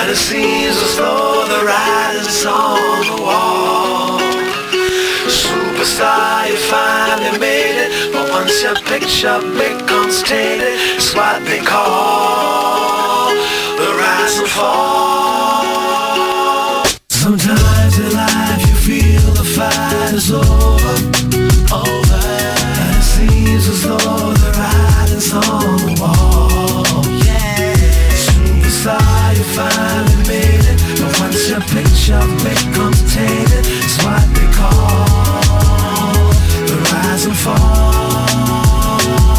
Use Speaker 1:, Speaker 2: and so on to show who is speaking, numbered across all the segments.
Speaker 1: And it seems as though the writing's on the wall. Superstar, you finally made it, but once your picture becomes tainted, it's what they call the rise and fall. Sometimes in life you feel the fight is over. And it seems as though the writing's on the wall. Superstar, you finally made it, but once your picture becomes tainted, it's what they call the rise and fall.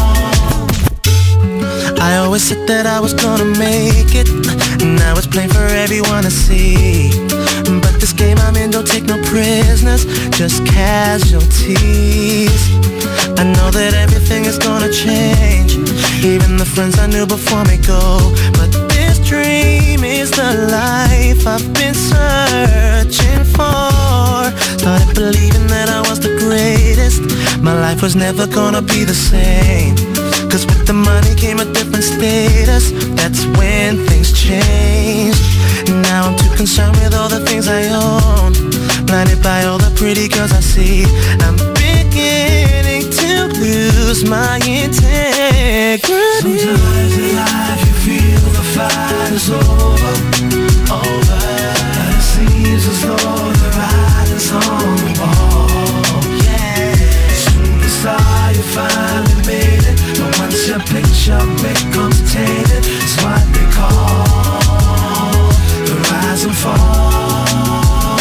Speaker 2: I always said that I was gonna make it, now it's plain for everyone to see. But this game I'm in don't take no prisoners, just casualties. I know that everything is gonna change, even the friends I knew before me go. But this dream is the life I've been searching for. Started believing that I was the greatest, my life was never gonna be the same. Cause with the money came a different status, that's when things changed. Now I'm too concerned with all the things I own, blinded by all the pretty girls I see. I'm beginning to lose my integrity.
Speaker 1: Sometimes in life you feel the fight is over. And it seems as though the writing's on the wall. Superstar, you finally made it, but once your picture becomes tainted, it's what they call the rise and fall.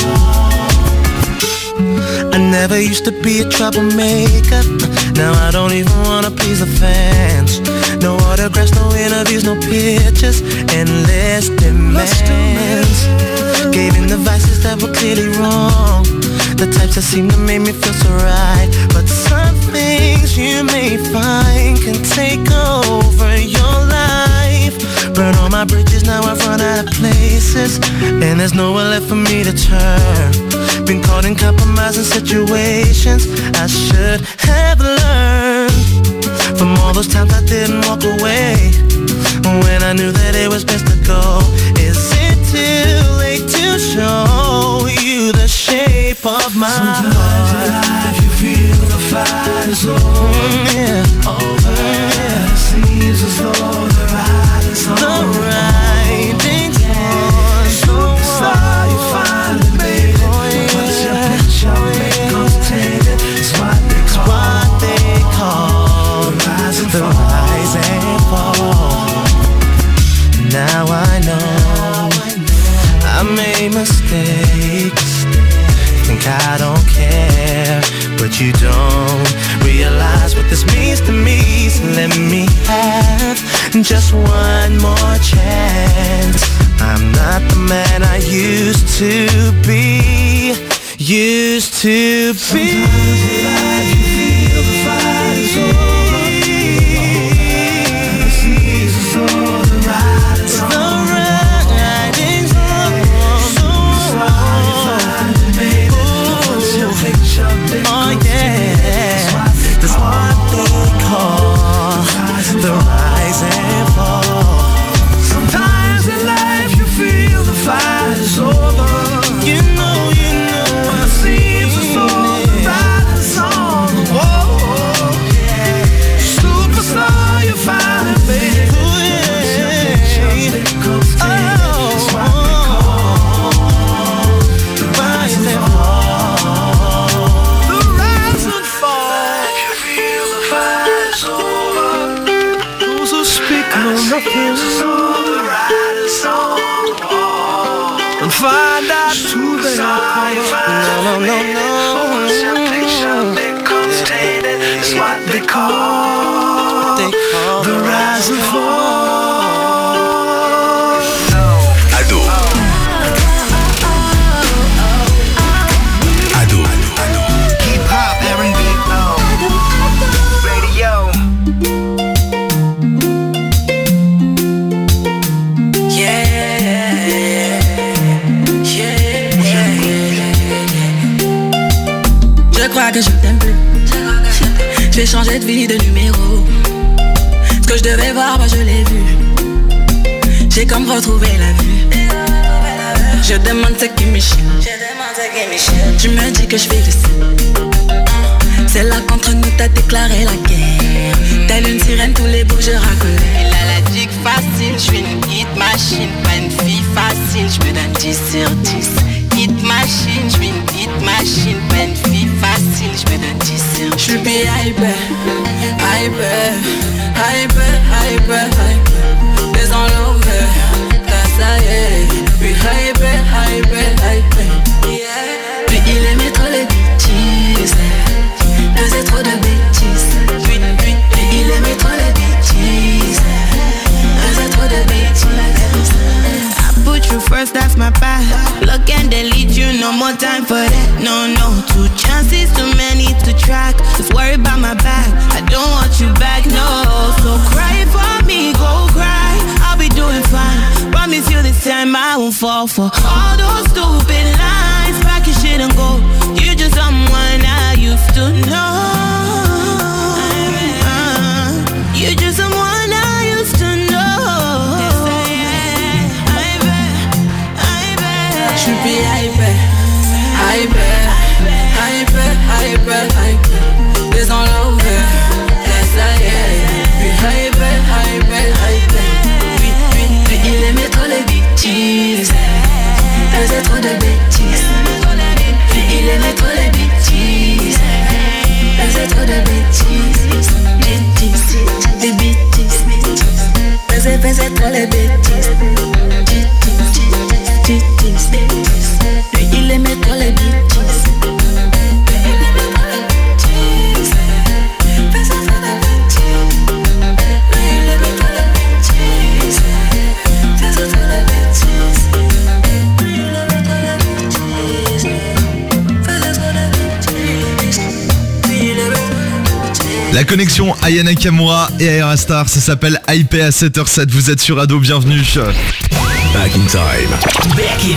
Speaker 2: I never used to be a troublemaker, now I don't even wanna please the fans. No autographs, no interviews, no pictures, endless demands. Gave in the vices that were clearly wrong, the types that seem to make me feel so right. But some things you may find can take over your life. Burn all my bridges, now I've run out of places, and there's nowhere left for me to turn. Been caught in compromising situations I should have learned from all those times I didn't walk away when I knew that it was best to go. Is it too late to show you the shape of my heart?
Speaker 1: Sometimes in life you feel the fight is over. And it seems as though the writing's on the
Speaker 2: writing's on.
Speaker 1: Superstar, you finally made it, but once your picture becomes tainted, it's what they call the rise and fall.
Speaker 2: Now I know I made mistakes, think I don't care, but you don't realize what this means to me. So let me have just one more chance. I'm not the man I used to be.
Speaker 1: Sometimes in life you feel the fight is over. And it seems as though the writing's on the wall. Superstar, you finally made it, but once your picture becomes tainted, it's what they call the rise and fall. Sometimes in life you feel the fight is over.
Speaker 2: You know.
Speaker 1: And it seems as though the writing's on the wall. Superstar, you finally made it, but once your picture becomes tainted, it's what they call the rise and fall. The rise and fall. If you feel the fight is over, those who speak know nothing. The writing's on the wall. And find out who they are.
Speaker 2: No.
Speaker 1: Once your picture becomes tainted, it's what they call the rise and fall.
Speaker 3: Ado.
Speaker 4: Hip hop, R&B, radio.
Speaker 5: Je crois que je t'aime plus. Je vais changer de vie, de numéro. Ce que je devais voir, moi je l'ai vu. J'ai comme retrouvé la vue. Je demande ce qui me chie. Tu me dis que je fais le signe. C'est là qu'entre nous t'as déclaré la guerre. Telle une sirène, tous les bouts je racolais.
Speaker 3: Elle a la dick facile, je suis une hit machine. Pas une fille facile, je me donne 10 sur 10. Hit machine, je suis une hit machine. Pas une fille facile, je me donne 10 sur 10.
Speaker 5: Je suis bien hyper, hyper, hyper, hyper, hyper. Les enlevés, ça y est. Puis hyper, hyper, hyper, yeah. Puis il aimait trop les bêtises. Faisait trop de bêtises. Puis il aimait trop les bêtises. Faisait trop de bêtises.
Speaker 1: I put you first, that's my path. Look and delete you, no more time for that. No, 2 chances, too many to track. Just worry about my back, I don't want you back, no. So cry for me, go cry, I'll be doing fine. Promise you this time I won't fall for all those stupid lies. Pack your shit and go, you're just someone I used to know. You're just someone I used to know.
Speaker 5: Je suis hyper, hyper, hyper, hyper, hyper. Les enlevés, ça y est. Puis hyper, hyper, hyper. Puis il aimait trop les bêtises. Faisait trop de bêtises. Puis il aimait trop les bêtises. Faisait trop de bêtises. Bêtises, des bêtises. Faisait trop les bêtises. Il aimait trop les bêtises.
Speaker 6: La connexion Aya Nakamura et Ayra Starr, ça s'appelle IP à 7h07. Vous êtes sur Ado, bienvenue.
Speaker 7: Back in time.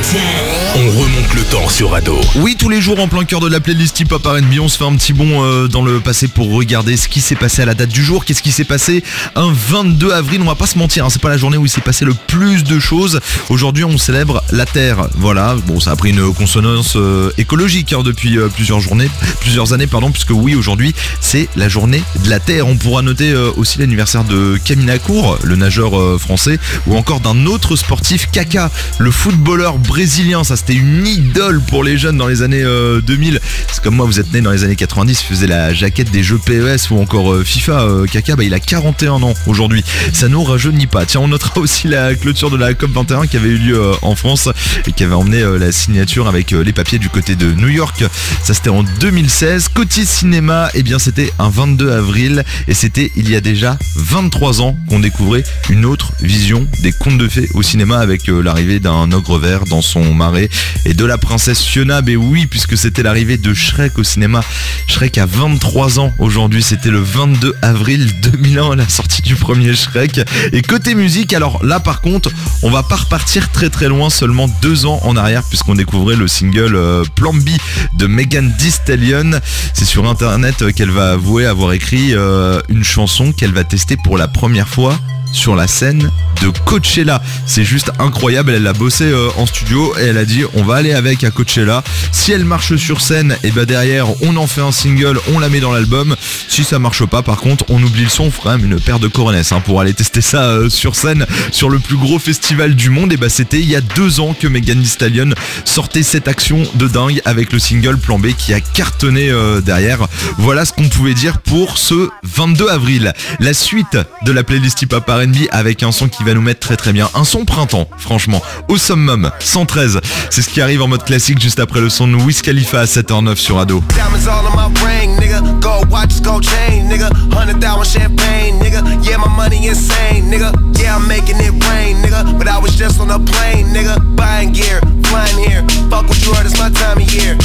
Speaker 7: On remonte le temps sur Ado.
Speaker 6: Oui, tous les jours en plein cœur de la playlist hip-hop R&B, on se fait un petit bond dans le passé pour regarder ce qui s'est passé à la date du jour. Qu'est-ce qui s'est passé un 22 avril, on va pas se mentir, hein, c'est pas la journée où il s'est passé le plus de choses. Aujourd'hui, on célèbre la Terre. Voilà, bon, ça a pris une consonance écologique hein, depuis plusieurs années, puisque oui, aujourd'hui, c'est la journée de la Terre. On pourra noter aussi l'anniversaire de Camille Lacour, le nageur français, ou encore d'un autre sportif, Kaka, le footballeur brésilien. Ça, c'était une idole pour les jeunes dans les années 2000. C'est comme moi, vous êtes né dans les années 90, il faisait la jaquette des jeux PES ou encore FIFA. Kaka, il a 41 ans aujourd'hui. Ça nous rajeunit pas. Tiens, on notera aussi la clôture de la COP21 qui avait eu lieu en France et qui avait emmené la signature avec les papiers du côté de New York. Ça, c'était en 2016. Côté cinéma, c'était un 22 avril et c'était il y a déjà 23 ans qu'on découvrait une autre vision des contes de fées au cinéma avec l'arrivée d'un ogre vert dans son marais et de la princesse Fiona. Mais oui, puisque c'était l'arrivée de Shrek au cinéma. Shrek a 23 ans aujourd'hui, c'était le 22 avril 2001 la sortie du premier Shrek. Et côté musique, alors là par contre, on va pas repartir très très loin, seulement 2 ans en arrière puisqu'on découvrait le single Plan B de Megan Thee Stallion. C'est sur internet qu'elle va avouer avoir écrit une chanson qu'elle va tester pour la première fois sur la scène de Coachella. C'est juste incroyable, elle a bossé en studio et elle a dit on va aller avec à Coachella. Si elle marche sur scène, et derrière on en fait un single, on la met dans l'album. Si ça marche pas, par contre, on oublie le son, on fera même une paire de coronesses pour aller tester ça sur scène sur le plus gros festival du monde. Et c'était il y a 2 ans que Megan Thee Stallion sortait cette action de dingue avec le single Plan B qui a cartonné derrière. Voilà ce qu'on pouvait dire pour ce 22 avril. La suite de la playlist hip hop R&B avec un son qui va nous mettre très très bien, un son printemps, franchement, au summum, 113, c'est ce qui arrive en mode classique juste après le son de Wiz Khalifa à 7h09 sur Ado.
Speaker 8: Diamonds all on my ring, nigga. Gold watches, gold chain, nigga. 100,000 champagne, nigga. Yeah, my money insane, nigga. Yeah, I'm making it rain, nigga. But I was just on a plane, nigga. Buying gear, flying here. Fuck what you heard, it's my time of year.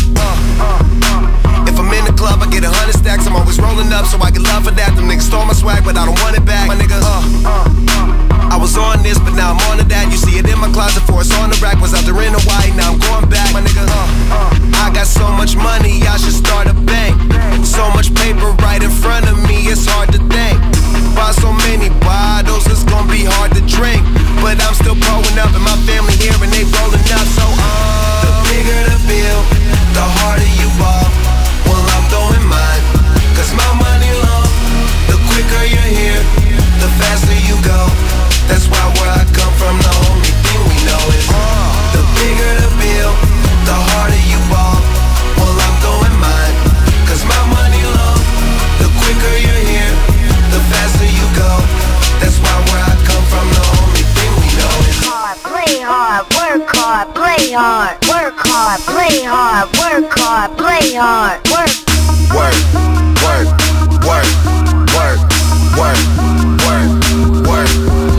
Speaker 8: If I'm in the club, I get 100 stacks. I'm always rolling up, so I get love for that. Them niggas stole my swag, but I don't want it back. My nigga, I was on this, but now I'm on to that. You see it in my closet, for it's on the rack. Was out there in Hawaii, now I'm going back. My nigga, I got so much money, I should start a bank. So much paper right in front of me, it's hard to think. Buy so many bottles, it's gonna be hard to drink. But I'm still growing up, and my family here, and they rolling up, so
Speaker 9: hard, work hard, play hard, work hard, play hard, work hard, play hard, work.
Speaker 8: Work, work, work, work, work, work, work.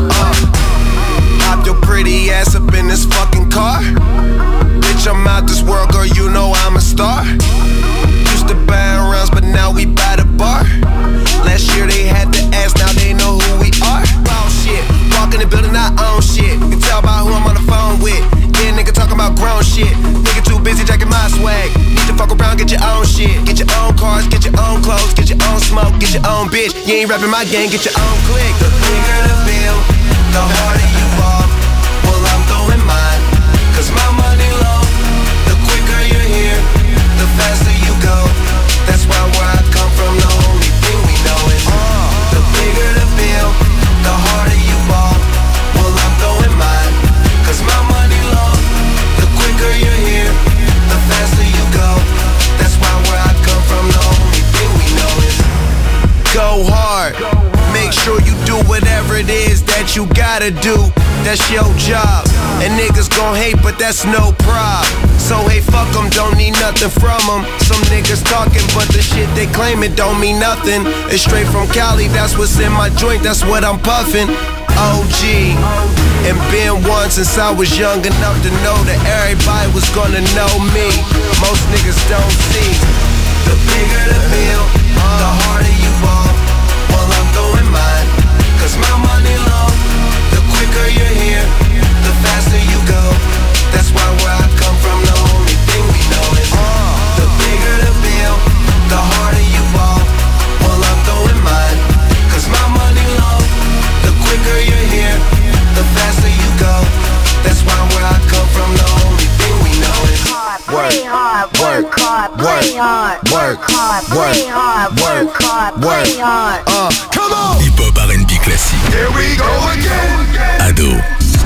Speaker 8: Pop your pretty ass up in this fucking car. Bitch, I'm out this world, girl, you know I'm a star. Used to buy rounds, but now we buy the bar. Last year they had to ask, now they know who we are. Oh shit, walk in the building, I own shit. You can tell by who I'm on the phone with. Yeah, nigga talking about grown shit. Nigga too busy jacking my swag. Need to fuck around, get your own shit. Get your own cars, get your own clothes, get your own smoke, get your own bitch. You ain't rapping my gang, get your own clique. The bigger the bill, the harder you fall. Well, I'm throwing mine, cause my money low. The quicker you're here, the faster you go. That's why where I come from, the only thing we know is the bigger the bill, the harder you fall. Well, I'm throwing mine, cause my money low. The quicker you're here, the faster you go. That's why where I come from, the only thing we know is go hard. Make sure you do whatever it is that you gotta do. That's your job. And niggas gon' hate, but that's no prob. So hey, fuck them, don't need nothing from them. Some niggas talking, but the shit they claim it don't mean nothing. It's straight from Cali, that's what's in my joint, that's what I'm puffin'. OG, and been one since I was young enough to know that everybody was gonna know me. Most niggas don't see. The bigger the bill, the harder you ball. Well, I'm throwing mine, cause my money low. The quicker you're here, the faster you go. That's why where I come from, the only thing we know is the bigger the bill, the harder you ball. Well, I'm throwing mine, cause my money low. The quicker you're here, the faster you go. That's why where I come from, the only thing we know is work, work, work, work, work, work, work, work. Come on!
Speaker 7: Hip-hop R&B classique.
Speaker 8: Here we go again!
Speaker 7: Ado.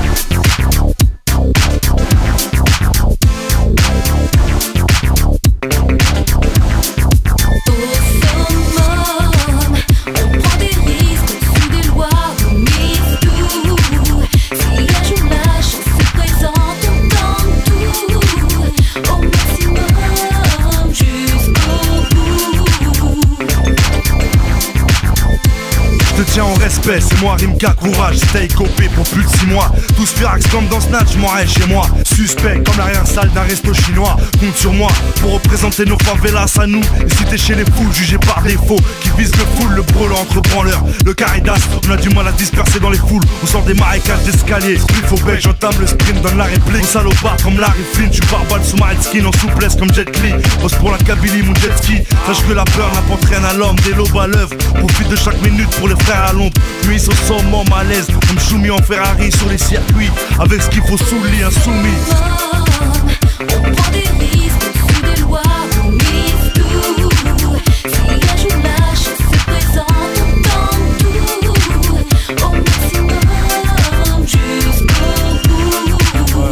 Speaker 10: Je te tiens en respect, c'est moi Rimka, courage, stay copé pour plus de 6 mois. Tous firax comme dans Snatch, je m'en rêve chez moi. Suspect comme l'arrière salle d'un resto chinois. Compte sur moi pour représenter nos favelas à nous. Et si t'es chez les foules, jugés par défaut, qui visent le full, le brûlant entre branleurs. Le caridas, on a du mal à disperser dans les foules. On sort des marécages d'escalier. Spliff au bec, j'entame le sprint, donne la réplique. On salopard comme Larry Flynn, tu barballe sous ma skin en souplesse comme Jet Li. Pose pour la Kabylie, mon jet ski. Sache que la peur n'apporte rien à l'homme, des lobes à l'œuvre. Profite de chaque minute pour les frères à l'ombre. Puis au sommet, malaise, comme Choumi en Ferrari sur les circuits. Avec ce qu'il faut sous le lit, insoumis.
Speaker 11: On prend des risques, sous des lois, on mise tout. Si un jour la chance se présente, on tente tout. Au maximum, jusqu'au bout.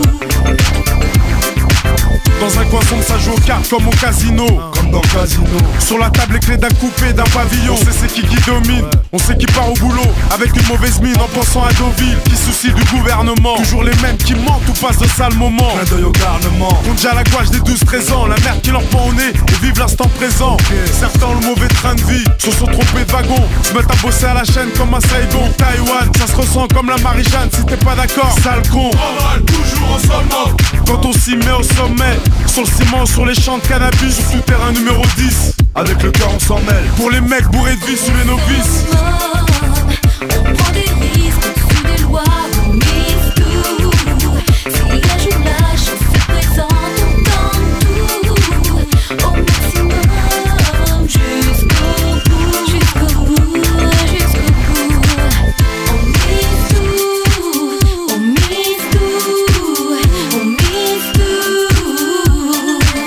Speaker 12: Dans un coin sombre, ça joue aux cartes comme au casino. Comme dans le casino. Sur la table, les clés d'un coupé, d'un pavillon. On sait c'est qui domine, on sait qui part au boulot. Avec une mauvaise mine en pensant à Deauville. Qui soucie du gouvernement. Toujours les mêmes qui mentent ou passent de sales moments.
Speaker 10: Clin d'œil au garnement.
Speaker 12: Compte déjà la gouache des 12-13 ans. La merde qui leur pend au nez et vivent l'instant présent. Certains ont le mauvais train de vie, se sont trompés de wagon. Se mettent à bosser à la chaîne comme un Saigon. Taïwan, ça se ressent comme la Marie-Jeanne. Si t'es pas d'accord, sale con. Toujours en seulement. Quand on s'y met au sommet. Sur le ciment, sur les champs de cannabis. Sur terrain numéro 10.
Speaker 10: Avec le cœur on s'en mêle.
Speaker 12: Pour les mecs bourrés de vie sous les novices.
Speaker 11: On prend des risques, sous des lois, on mise tout. Si un jour la chance se présente, on tente tout. Au maximum, jusqu'au bout, jusqu'au bout, jusqu'au bout. On mise tout, on mise tout, on mise tout.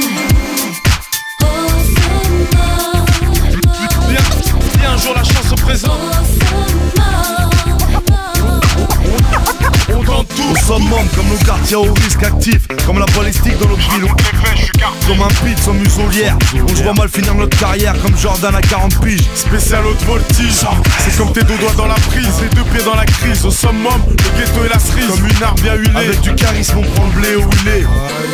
Speaker 11: Au sommet.
Speaker 12: Si un jour la chance se présente,
Speaker 10: on tente tout. Au summum comme nos quartier au risque actif, comme la balistique dans notre ville. Comme un pit sans muselière, on se voit mal finir notre carrière comme Jordan à 40 piges.
Speaker 12: Spécial haute voltige, c'est comme tes deux doigts dans la prise, les deux pieds dans la crise. Au summum, le ghetto et la cerise, comme une arme bien huilée.
Speaker 10: Avec du charisme on prend le blé où il est.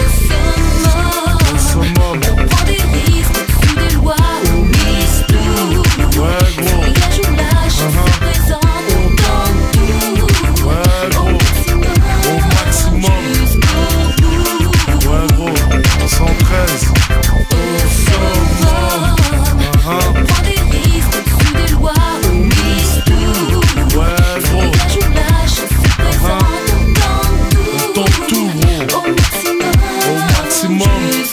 Speaker 10: Au summum,
Speaker 11: on prend des risques, sous des lois, on mise tout.
Speaker 10: Ouais gros,
Speaker 11: Si je lâche, on se présente, on donne tout.
Speaker 10: ouais gros, au maximum. Ouais gros, 113. Au summum,
Speaker 11: on prend des risques, sous des lois, on mise tout.
Speaker 10: ouais gros,
Speaker 11: Si je lâche, on se présente, on donne tout.
Speaker 10: gros, au maximum.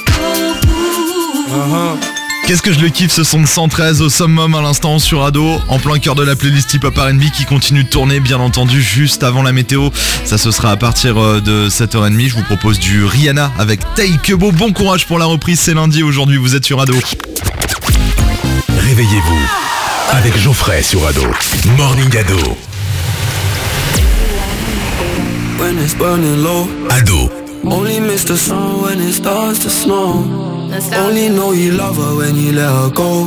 Speaker 6: Qu'est-ce que je le kiffe, ce son de 113 au summum à l'instant sur Ado, en plein cœur de la playlist hip-hop R&B qui continue de tourner bien entendu juste avant la météo. Ça ce sera à partir de 7h30. Je vous propose du Rihanna avec Take a Bow. Bon courage pour la reprise, c'est lundi aujourd'hui, vous êtes sur Ado.
Speaker 7: Réveillez-vous avec Geoffrey sur Ado. Morning Ado.
Speaker 5: When it's burning low,
Speaker 7: Ado.
Speaker 5: only miss the sun when it starts to snow. Only know you love her when you let her go.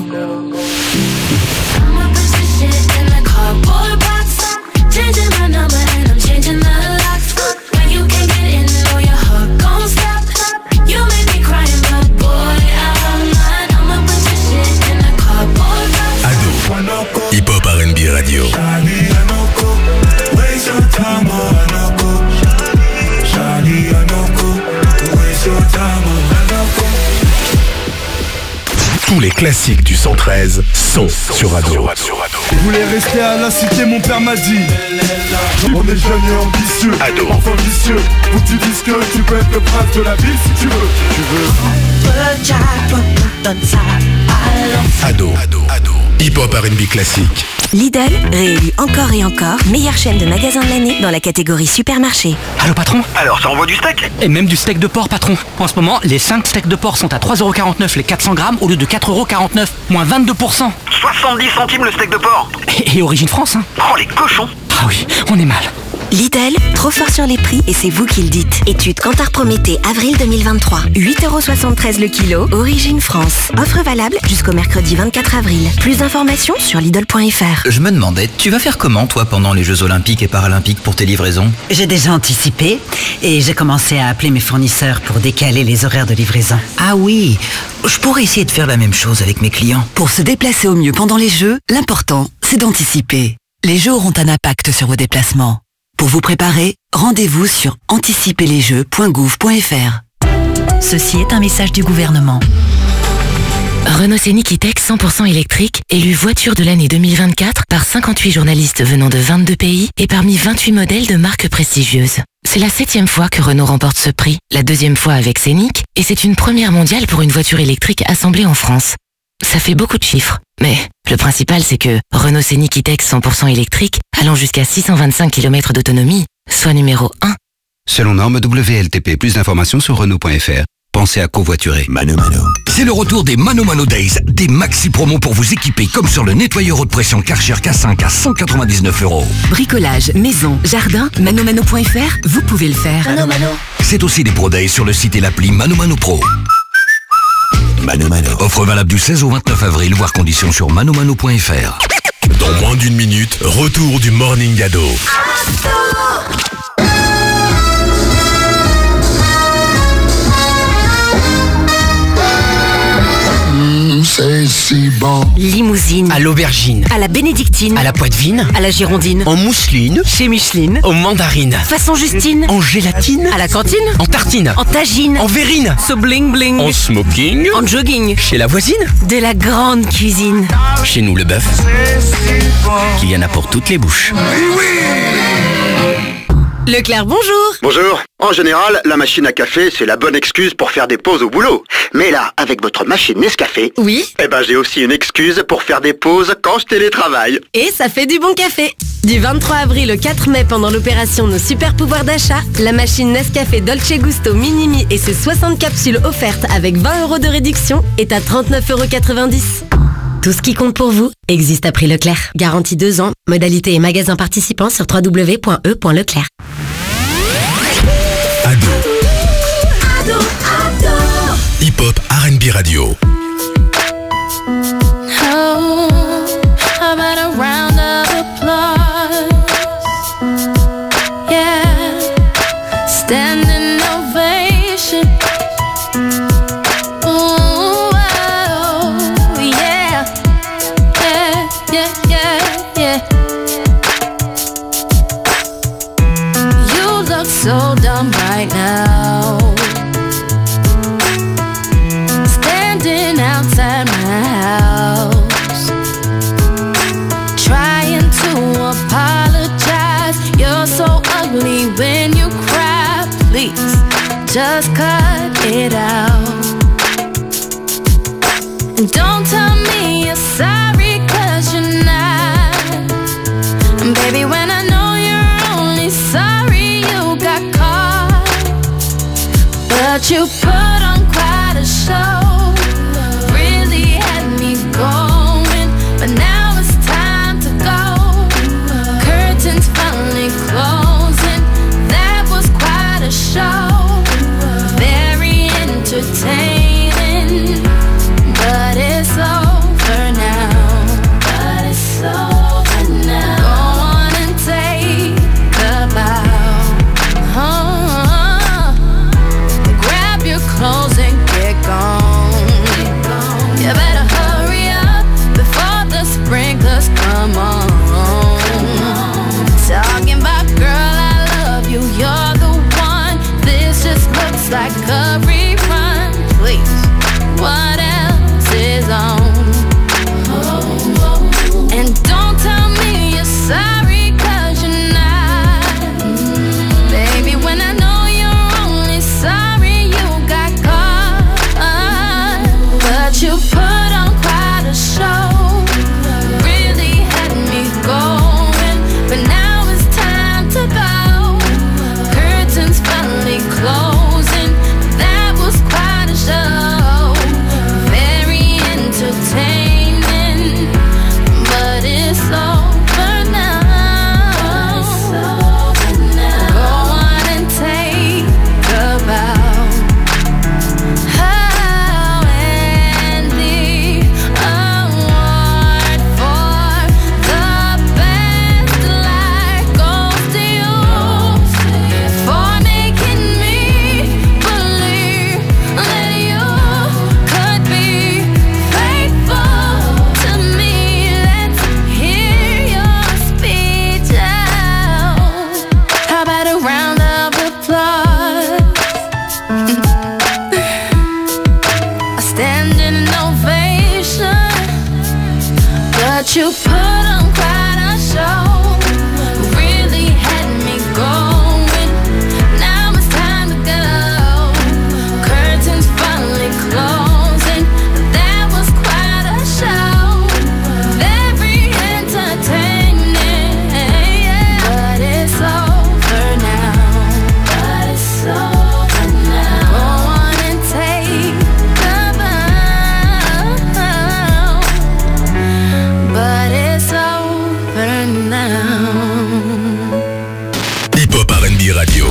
Speaker 11: I'ma put this shit in the cardboard box. Changing my number and I'm changing the locks. When you can't get in, know your heart gon' stop. You make me cry, but boy, I'm mine. I'ma put this shit in the cardboard box.
Speaker 7: Ado. Hip-hop R&B radio. Tous les classiques du 113 sont sur Ado.
Speaker 10: Je voulais rester à la cité, mon père m'a dit. On est jeunes et ambitieux,
Speaker 7: Ado.
Speaker 10: enfants vicieux. Faut que tu dises que tu peux être le prince de la ville si tu veux.
Speaker 7: Ado. Hip-hop R&B classique.
Speaker 13: Lidl, réélu encore et encore, meilleure chaîne de magasins de l'année dans la catégorie supermarché.
Speaker 14: Allô patron?
Speaker 15: Alors, ça envoie du steak?
Speaker 14: Et même du steak de porc patron. En ce moment, les 5 steaks de porc sont à 3,49€ les 400 grammes au lieu de 4,49€, moins 22%.
Speaker 15: 70 centimes le steak de porc.
Speaker 14: Et origine France, hein.
Speaker 15: Oh, les cochons.
Speaker 14: Ah oui, on est mal.
Speaker 13: Lidl, trop fort sur les prix et c'est vous qui le dites. Étude Kantar Prométhée, avril 2023. 8,73€ le kilo, origine France. Offre valable jusqu'au mercredi 24 avril. Plus d'informations sur Lidl.fr.
Speaker 16: Je me demandais, tu vas faire comment toi pendant les Jeux Olympiques et Paralympiques pour tes livraisons?
Speaker 17: J'ai déjà anticipé et j'ai commencé à appeler mes fournisseurs pour décaler les horaires de livraison.
Speaker 16: Ah oui, je pourrais essayer de faire la même chose avec mes clients.
Speaker 17: Pour se déplacer au mieux pendant les Jeux, l'important, c'est d'anticiper. Les Jeux auront un impact sur vos déplacements. Pour vous préparer, rendez-vous sur anticiperlesjeux.gouv.fr.
Speaker 13: Ceci est un message du gouvernement. Renault Scénic E-Tech 100% électrique, élu voiture de l'année 2024 par 58 journalistes venant de 22 pays et parmi 28 modèles de marques prestigieuses. C'est la 7e fois que Renault remporte ce prix, la 2e fois avec Scénic, et c'est une première mondiale pour une voiture électrique assemblée en France. Ça fait beaucoup de chiffres, mais le principal c'est que Renault Scénic E-Tech 100% électrique, allant jusqu'à 625 km d'autonomie, soit numéro 1.
Speaker 18: Selon norme WLTP, plus d'informations sur Renault.fr. Pensez à covoiturer.
Speaker 7: Mano Mano. C'est le retour des Mano Mano Days, des maxi promos pour vous équiper comme sur le nettoyeur haute pression Karcher K5 à 199€.
Speaker 17: Bricolage, maison, jardin, manomano.fr, vous pouvez le faire.
Speaker 11: Mano Mano.
Speaker 7: C'est aussi des Pro Days sur le site et l'appli Mano Mano Pro. Mano Mano. Offre valable du 16 au 29 avril, voire conditions sur manomano.fr. Dans moins d'une minute, retour du Morning Ado.
Speaker 19: C'est si bon.
Speaker 13: Limousine.
Speaker 14: À l'aubergine.
Speaker 13: À la bénédictine.
Speaker 14: À la poitevine.
Speaker 13: À la girondine.
Speaker 14: En mousseline.
Speaker 13: Chez Micheline.
Speaker 14: Aux mandarines.
Speaker 13: Façon Justine.
Speaker 14: En gélatine.
Speaker 13: À la cantine.
Speaker 14: En tartine.
Speaker 13: En tagine.
Speaker 14: En verrine.
Speaker 13: So bling bling.
Speaker 14: En smoking.
Speaker 13: En jogging.
Speaker 14: Chez la voisine.
Speaker 13: De la grande cuisine.
Speaker 14: Chez nous le bœuf. Qu'il y en a pour toutes les bouches.
Speaker 13: Leclerc, bonjour.
Speaker 15: Bonjour. En général, la machine à café, c'est la bonne excuse pour faire des pauses au boulot. Mais là, avec votre machine Nescafé,
Speaker 13: oui,
Speaker 15: j'ai aussi une excuse pour faire des pauses quand je télétravaille.
Speaker 13: Et ça fait du bon café. Du 23 avril au 4 mai, pendant l'opération Nos Super Pouvoirs d'achat, la machine Nescafé Dolce Gusto Minimi et ses 60 capsules offertes avec 20€ de réduction est à 39,90€. Tout ce qui compte pour vous existe à prix Leclerc. Garantie 2 ans. Modalité et magasin participants sur www.e.leclerc.
Speaker 7: R&B Radio.
Speaker 11: Oh, how about a round of applause? Yeah, standing ovation. Ooh, oh, yeah, yeah, yeah, yeah, yeah. You look so dumb right now, standing outside my house, trying to apologize. You're so ugly when you cry. Please, just cut it out. And don't tell me you're sorry, 'cause you're not. And baby, when I know you're only sorry you got caught, but you put on quite a show, really had me going, but now it's time to go. Curtains finally closing, that was quite a show, very entertaining, but it's over now. But it's over now. Go on and take a bow. Grab your clothes and get gone. You better hurry up before the sprinklers come on. Talking about, girl, I love you, you're the one. This just looks like a rerun. Please, what else is on? And don't tell me you're sorry, 'cause you're not. Baby, when I know you're only sorry you got caught, but you put on quite a show, really had me going, but now it's time to go. Curtains finally closing, that was quite a show, very entertaining, but it's over now. Go on and take a bow. Oh, and the award for the best life goes to you, for making me believe that you could be faithful to me. Let's hear your speech out. How about a round of applause? A standing ovation, but you put on quite a show, really had me going. Now it's time to go. Curtains finally closing, that was quite a show, very entertaining, but it's over now. But it's over now. Go on and take a bow, but it's over now.
Speaker 7: Hip Hop R&B Radio.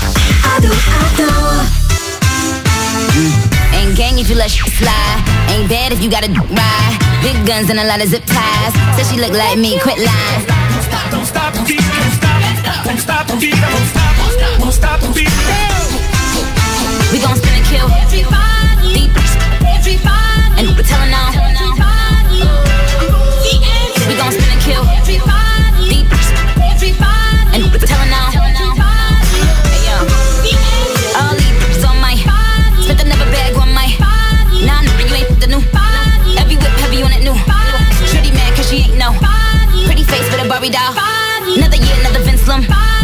Speaker 20: Ain't gang if you let shit slide. Ain't bad if you gotta ride. Big guns and a lot of zip ties. Says she look like me, quit lying.
Speaker 1: Don't stop the beat, don't stop, won't stop the beat, won't stop, won't stop the beat.
Speaker 20: We gon' spin and kill everybody, deep, everybody, and we're telling on. We gon' spin and kill everybody, deep, everybody, and we're telling on. Hey yo, all these on my spent another bag on my. Nah, nigga, you ain't the new. Every whip heavy on it new. Shorty mad 'cause she ain't know. Pretty face with a Barbie doll. Another year, another Vince Lum.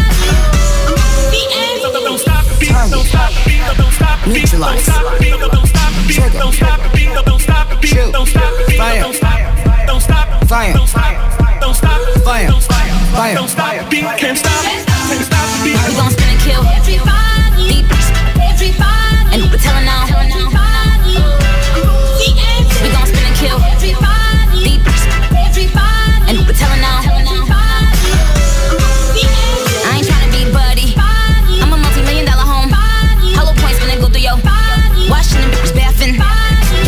Speaker 1: Don't stop the beat, don't stop the beat, don't stop the beat,
Speaker 20: Neutralize.
Speaker 1: don't stop the beat, don't stop the beat, don't stop the beat, don't stop the beat, don't stop the beat, don't stop, don't stop,
Speaker 21: Fire.
Speaker 1: don't stop, don't stop,
Speaker 21: Fire.
Speaker 1: don't stop,
Speaker 21: Fire.
Speaker 1: don't stop the beat, can't stop, can't stop the beat.
Speaker 20: We gon' spin and kill everybody, deep, everybody, and we're telling on. We gon' spin and kill everybody, deep, everybody, and we're telling on. I ain't tryna be buddy. I'm a multi-million-dollar home. Hollow points when they go through your. Washing them bitches bathing.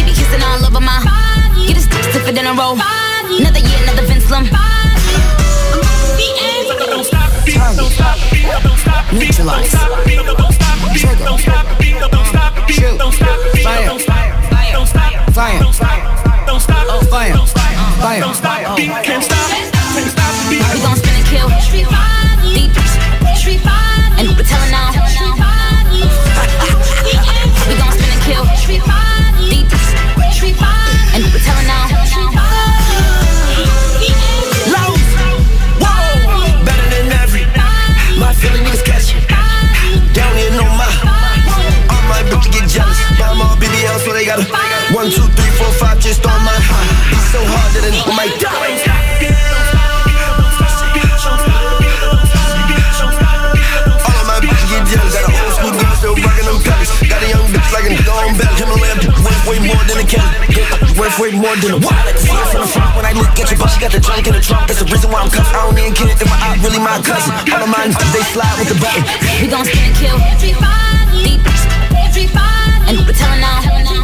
Speaker 5: neutralize. Trigger. Shoot. Fire. Fire. Fire. Fire.
Speaker 20: Can't stop. We gon' spin and kill. Deep. And we're telling now. We gon' spin and kill. Deep. And we're telling now.
Speaker 8: Loud. Whoa. Better than every. My Philly niggas catch you. Down here no my. All my bitches get jealous. Buy them all BBL so they gotta 1, 2, 3, 4, 5 just on my high. It's so hard that I might die. Got an old school girl still rockin' them pellets. Got a young bitch like a dome bell. Himalayan worth way more than a Kelly. Worth way more than a wallet. I like to see it from the front when I look at you, but she got the drunk in the trunk. That's the reason why I'm cuffed. I don't even care if my eye really my cousin. All of mine, they slide with the button.
Speaker 20: We gon' spin and kill. Deep. And we're telling now.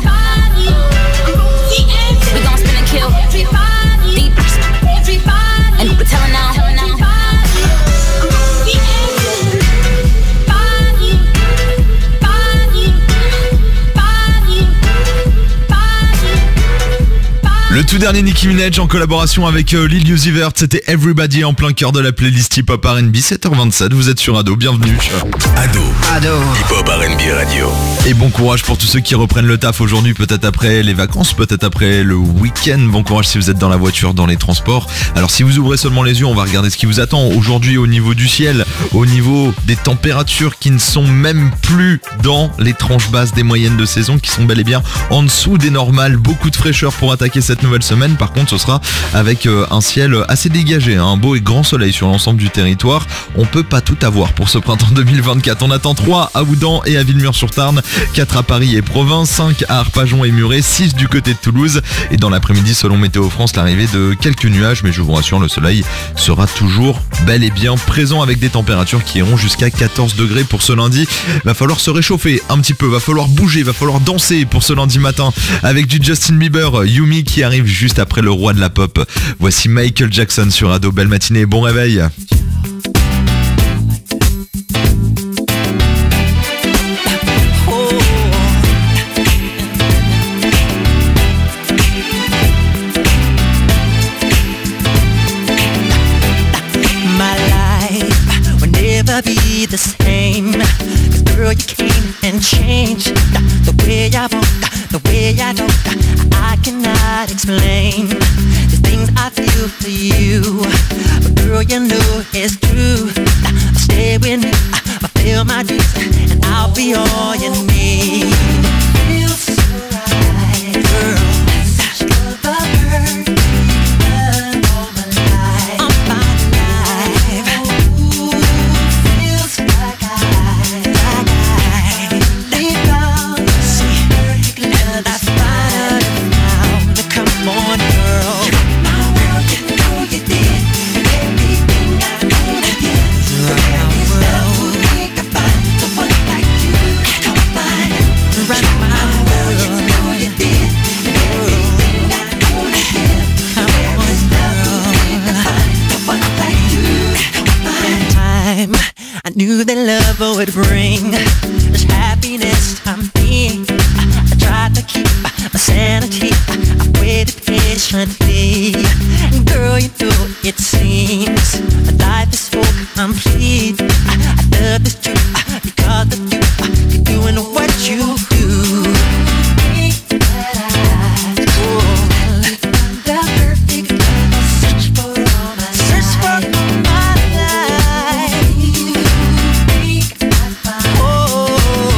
Speaker 20: We gon' spin and kill. Deep. And we're telling now.
Speaker 6: Le tout dernier Nicki Minaj en collaboration avec Lil Uzi Vert, c'était Everybody en plein cœur de la playlist Hip Hop R&B, 7h27, vous êtes sur Ado, bienvenue.
Speaker 7: Ado. Hip Hop R&B Radio.
Speaker 6: Et bon courage pour tous ceux qui reprennent le taf aujourd'hui, peut-être après les vacances, peut-être après le week-end. Bon courage si vous êtes dans la voiture, dans les transports. Alors si vous ouvrez seulement les yeux, on va regarder ce qui vous attend aujourd'hui au niveau du ciel, au niveau des températures qui ne sont même plus dans les tranches basses des moyennes de saison, qui sont bel et bien en dessous des normales. Beaucoup de fraîcheur pour attaquer cette nouvelle semaine. Par contre, ce sera avec un ciel assez dégagé, un beau et grand soleil sur l'ensemble du territoire. On peut pas tout avoir pour ce printemps 2024. On attend 3 à Oudan et à Villemur-sur-Tarn, 4 à Paris et Provins, 5 à Arpajon et Muret, 6 du côté de Toulouse. Et dans l'après-midi, selon Météo France, l'arrivée de quelques nuages, mais je vous rassure, le soleil sera toujours bel et bien présent avec des températures qui iront jusqu'à 14 degrés pour ce lundi. Va falloir se réchauffer un petit peu, va falloir bouger, va falloir danser pour ce lundi matin avec du Justin Bieber, Yumi qui arrive juste après le roi de la pop. Voici Michael Jackson sur Ado. Belle matinée, bon réveil.
Speaker 2: My life will never be the same. 'Cause girl, you came and changed the way I walk, the way I talk. I cannot explain the things I feel for you, but girl, you know it's true. I'll stay with you, I'll feel my dreams, and I'll be all you need. Feels so right, girl. Such love I've heard all my life. All my life. Ooh, feels like I lay down. See, that's fine. Come on, girl. My world, you know you did everything I could have did. Right, world. Think about the one like you. Come on, right, my world, you know you did everything I could have did. Come on, girl. Think about the one like you. Come on. Time, I knew that love would bring this happiness to me. I tried to keep my sanity. I waited patiently. Girl, you know it seems life is so complete. I love this too because of you. You're doing what you do. The perfect love, search for all my life. Search for all my life. Oh.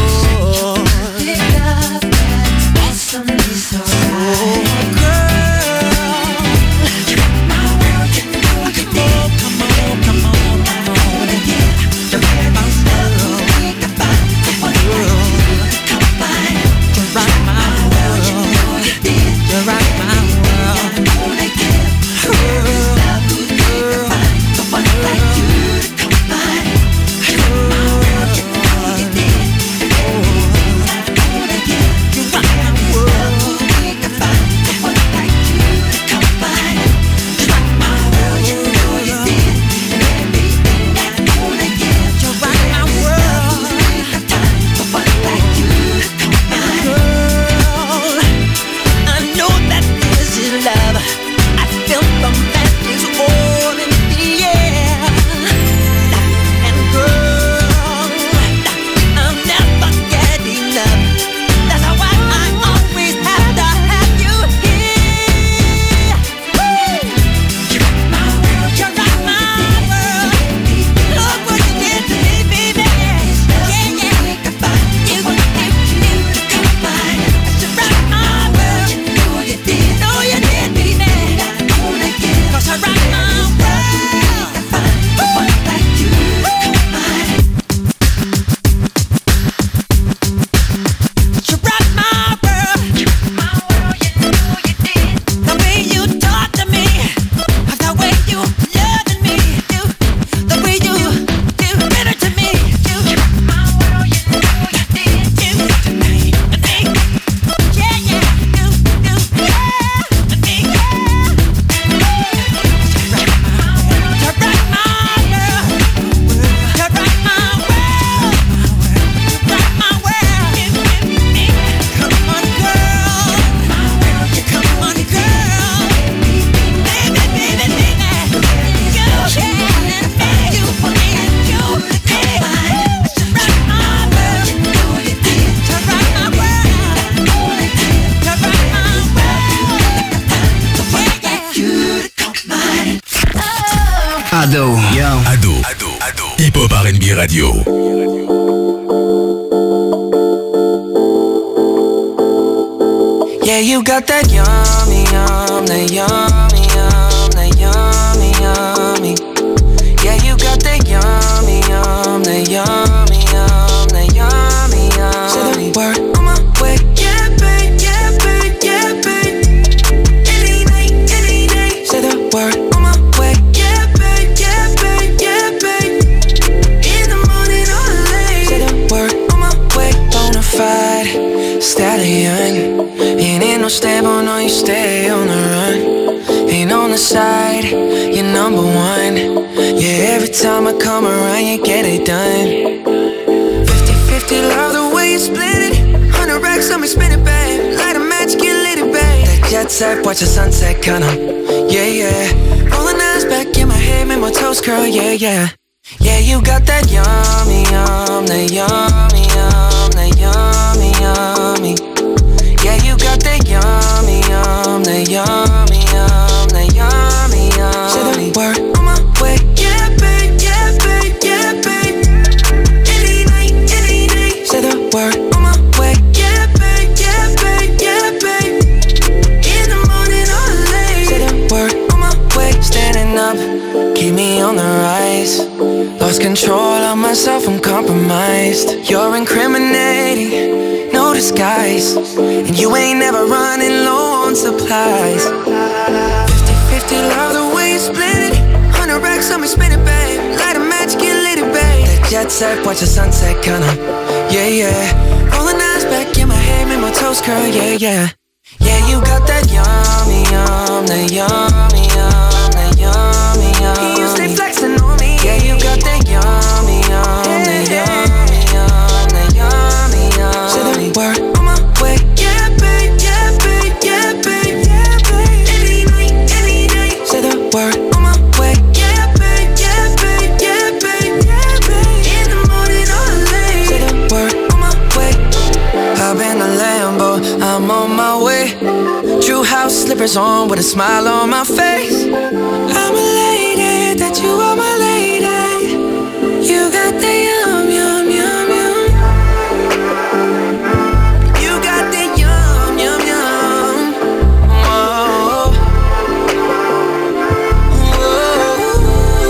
Speaker 16: Ado.
Speaker 7: Ado. Hip Hop R&B Radio.
Speaker 2: Yeah, you got that yummy, that yummy, that yummy, yummy. Yeah, you got that yummy, that yummy, that yummy, yummy. Say the word on my way, yeah, babe, yeah, babe, yeah, babe. Any night, any day. Say the word on my way, yeah, babe, yeah, babe, yeah, babe. In the morning or late. Say the word on my way, bonafide stallion. Ain't no stable, no, you stay on the run. Ain't on the side, you're number one. Yeah, every time I come around, you get it done. 50-50, love the way you split it. 100 racks on me, spin it, babe. Light a match, get lit, it, babe. That jet set, watch the sunset, kinda. Yeah, yeah. Rolling eyes back in my head, make my toes curl, yeah, yeah. Yeah, you got that yummy, that yummy, that yummy, yummy. Yeah, you got that yummy, that yummy, that yummy, yummy. Say the word on my way, yeah, babe, yeah, babe, yeah, babe. Any night, any day. Say the word on my way, yeah, babe, yeah, babe, yeah, babe. In the morning or late. Say the word on my way, standing up, keep me on the rise. Lost control of myself, I'm compromised. You're incriminating, no disguise. And you ain't never running low on supplies. 50-50, love the way you split it. 100 racks on me, spin it, babe. Light a match, get lit, it, babe. That jet set, watch the sunset, kinda. Yeah, yeah. Rolling eyes back in my head, make my toes curl, yeah, yeah. Yeah, you got that yummy, that yummy, that yummy, yummy. You stay flexing on me. Yeah, you got that yummy, that yummy, that yummy, yummy. Say the word on my way, yeah, babe, yeah, babe, yeah, babe, yeah, babe. Any night, any day. Say the word on my way, yeah, babe, yeah, babe, yeah, babe, yeah, babe. In the morning or late. Say the word on my way. Hop in the Lambo, I'm on my way. True house slippers on with a smile on my face. I'm a lady, that you are my lady. You got the yum, yum, yum, yum. You got the yum, yum, yum. Whoa. Whoa.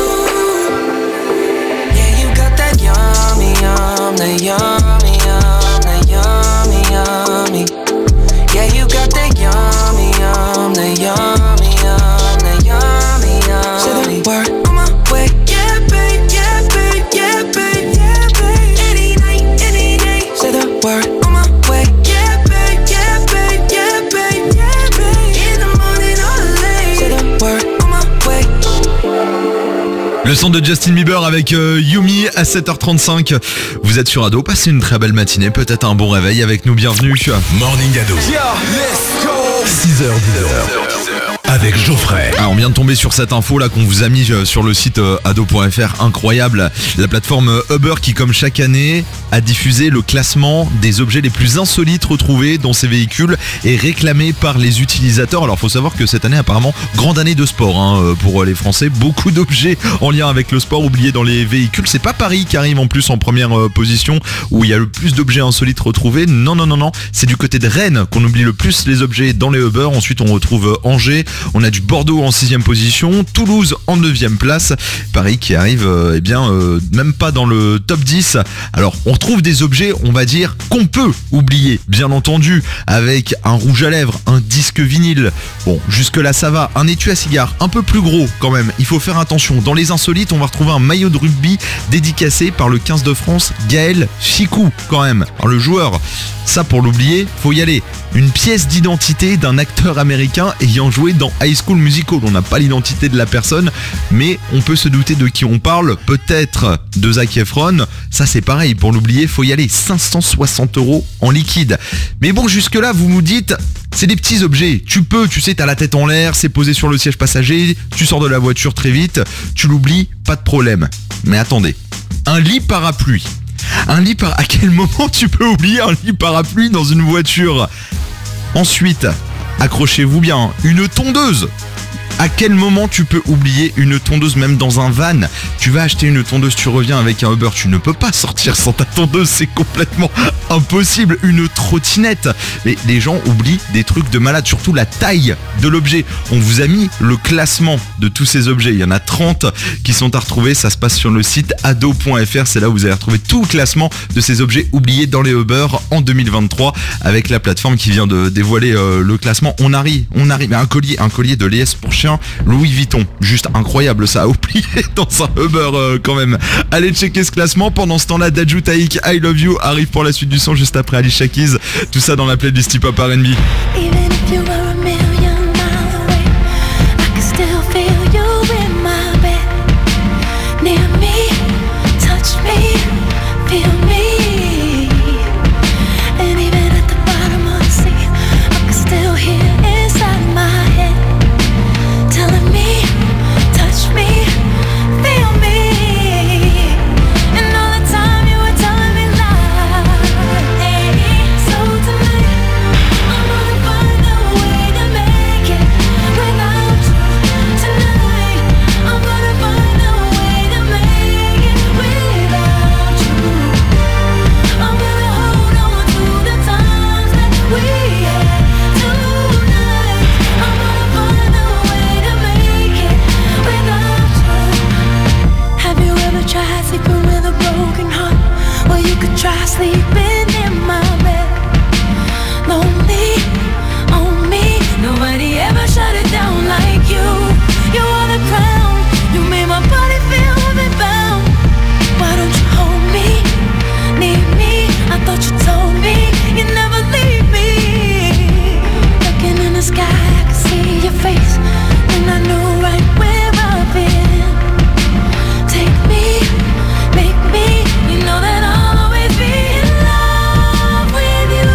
Speaker 2: Yeah, you got that yummy, that yummy, that yummy, yummy. Yeah, you got that yummy, that yummy, that yummy, yummy. Say the word on my way, yeah, babe, yeah, babe, yeah, babe, yeah, babe. Any night, any day. Say the word on my way, yeah, babe, yeah, babe, yeah, babe, yeah, babe. In the morning or late. Say the word on my way.
Speaker 6: Le son de Justin Bieber avec Yumi à 7h35. Vous êtes sur Ado, passez une très belle matinée, peut-être un bon réveil avec nous, bienvenue.
Speaker 7: Morning Ado. 6h, 10h. Avec Geoffrey.
Speaker 6: Ah, on vient de tomber sur cette info là qu'on vous a mis sur le site ado.fr, incroyable. La plateforme Uber qui, comme chaque année, a diffusé le classement des objets les plus insolites retrouvés dans ces véhicules et réclamés par les utilisateurs. Alors faut savoir que cette année apparemment grande année de sport pour les Français, beaucoup d'objets en lien avec le sport oubliés dans les véhicules. C'est pas Paris qui arrive en plus en première position où il y a le plus d'objets insolites retrouvés. Non, c'est du côté de Rennes qu'on oublie le plus les objets dans les Uber. Ensuite on retrouve Angers, on a du Bordeaux en 6ème position, Toulouse en 9ème place, Paris qui arrive même pas dans le top 10. Alors on retrouve des objets, on va dire, qu'on peut oublier, bien entendu, avec un rouge à lèvres, un disque vinyle. Bon, jusque là ça va, un étui à cigare, un peu plus gros quand même, il faut faire attention. Dans les insolites, on va retrouver un maillot de rugby dédicacé par le 15 de France, Gaël Chicou quand même. Alors le joueur, ça pour l'oublier, faut y aller. Une pièce d'identité d'un acteur américain ayant joué dans High School Musical. On n'a pas l'identité de la personne, mais on peut se douter de qui on parle, peut-être de Zac Efron. Ça c'est pareil, pour l'oublier, faut y aller. 560 € en liquide. Mais bon, jusque là vous nous dites, c'est des petits objets, tu sais, t'as la tête en l'air, c'est posé sur le siège passager, tu sors de la voiture très vite, tu l'oublies, pas de problème. Mais attendez, un lit parapluie. À quel moment tu peux oublier un lit parapluie dans une voiture? Ensuite, accrochez-vous bien, une tondeuse. À quel moment tu peux oublier une tondeuse, même dans un van? Tu vas acheter une tondeuse, tu reviens avec un Uber, tu ne peux pas sortir sans ta tondeuse, c'est complètement impossible. Une trottinette. Mais les gens oublient des trucs de malade, surtout la taille de l'objet. On vous a mis le classement de tous ces objets. Il y en a 30 qui sont à retrouver. Ça se passe sur le site ado.fr. C'est là où vous allez retrouver tout le classement de ces objets oubliés dans les Uber en 2023 avec la plateforme qui vient de dévoiler le classement. On arrive. Mais un collier de liesse pour chien Louis Vuitton. Juste incroyable ça à oublier dans un Uber quand même. Allez checker ce classement. Pendant ce temps-là, Dadju Taïk, I Love You arrive pour la suite du son juste après Alicia Keys. Tout ça dans la playlist Hip Hop R&B.
Speaker 11: Even if you were a million miles away, I can still feel you in my bed. Near me, touch me, feel me. And even at the bottom of the sea, I can still hear inside my head telling me, touch me, feel me. And all the time you were telling me lies. So tonight I'm gonna find a way to make it without you. Tonight I'm gonna find a way to make it without you. I'm gonna hold on to the times that we had tonight. I'm gonna find a way to make it without you. Have you ever tried sleeping with a broken heart? Well, you could try sleeping in my bed. Lonely on me. Nobody ever shut it down like you. You are the crown. You made my body feel bound. Why don't you hold me? Need me? I thought you told me you'd never leave me. Looking in the sky, I could see your face, and I knew right where I've been. Take me, make me. You know that I'll always be in love with you,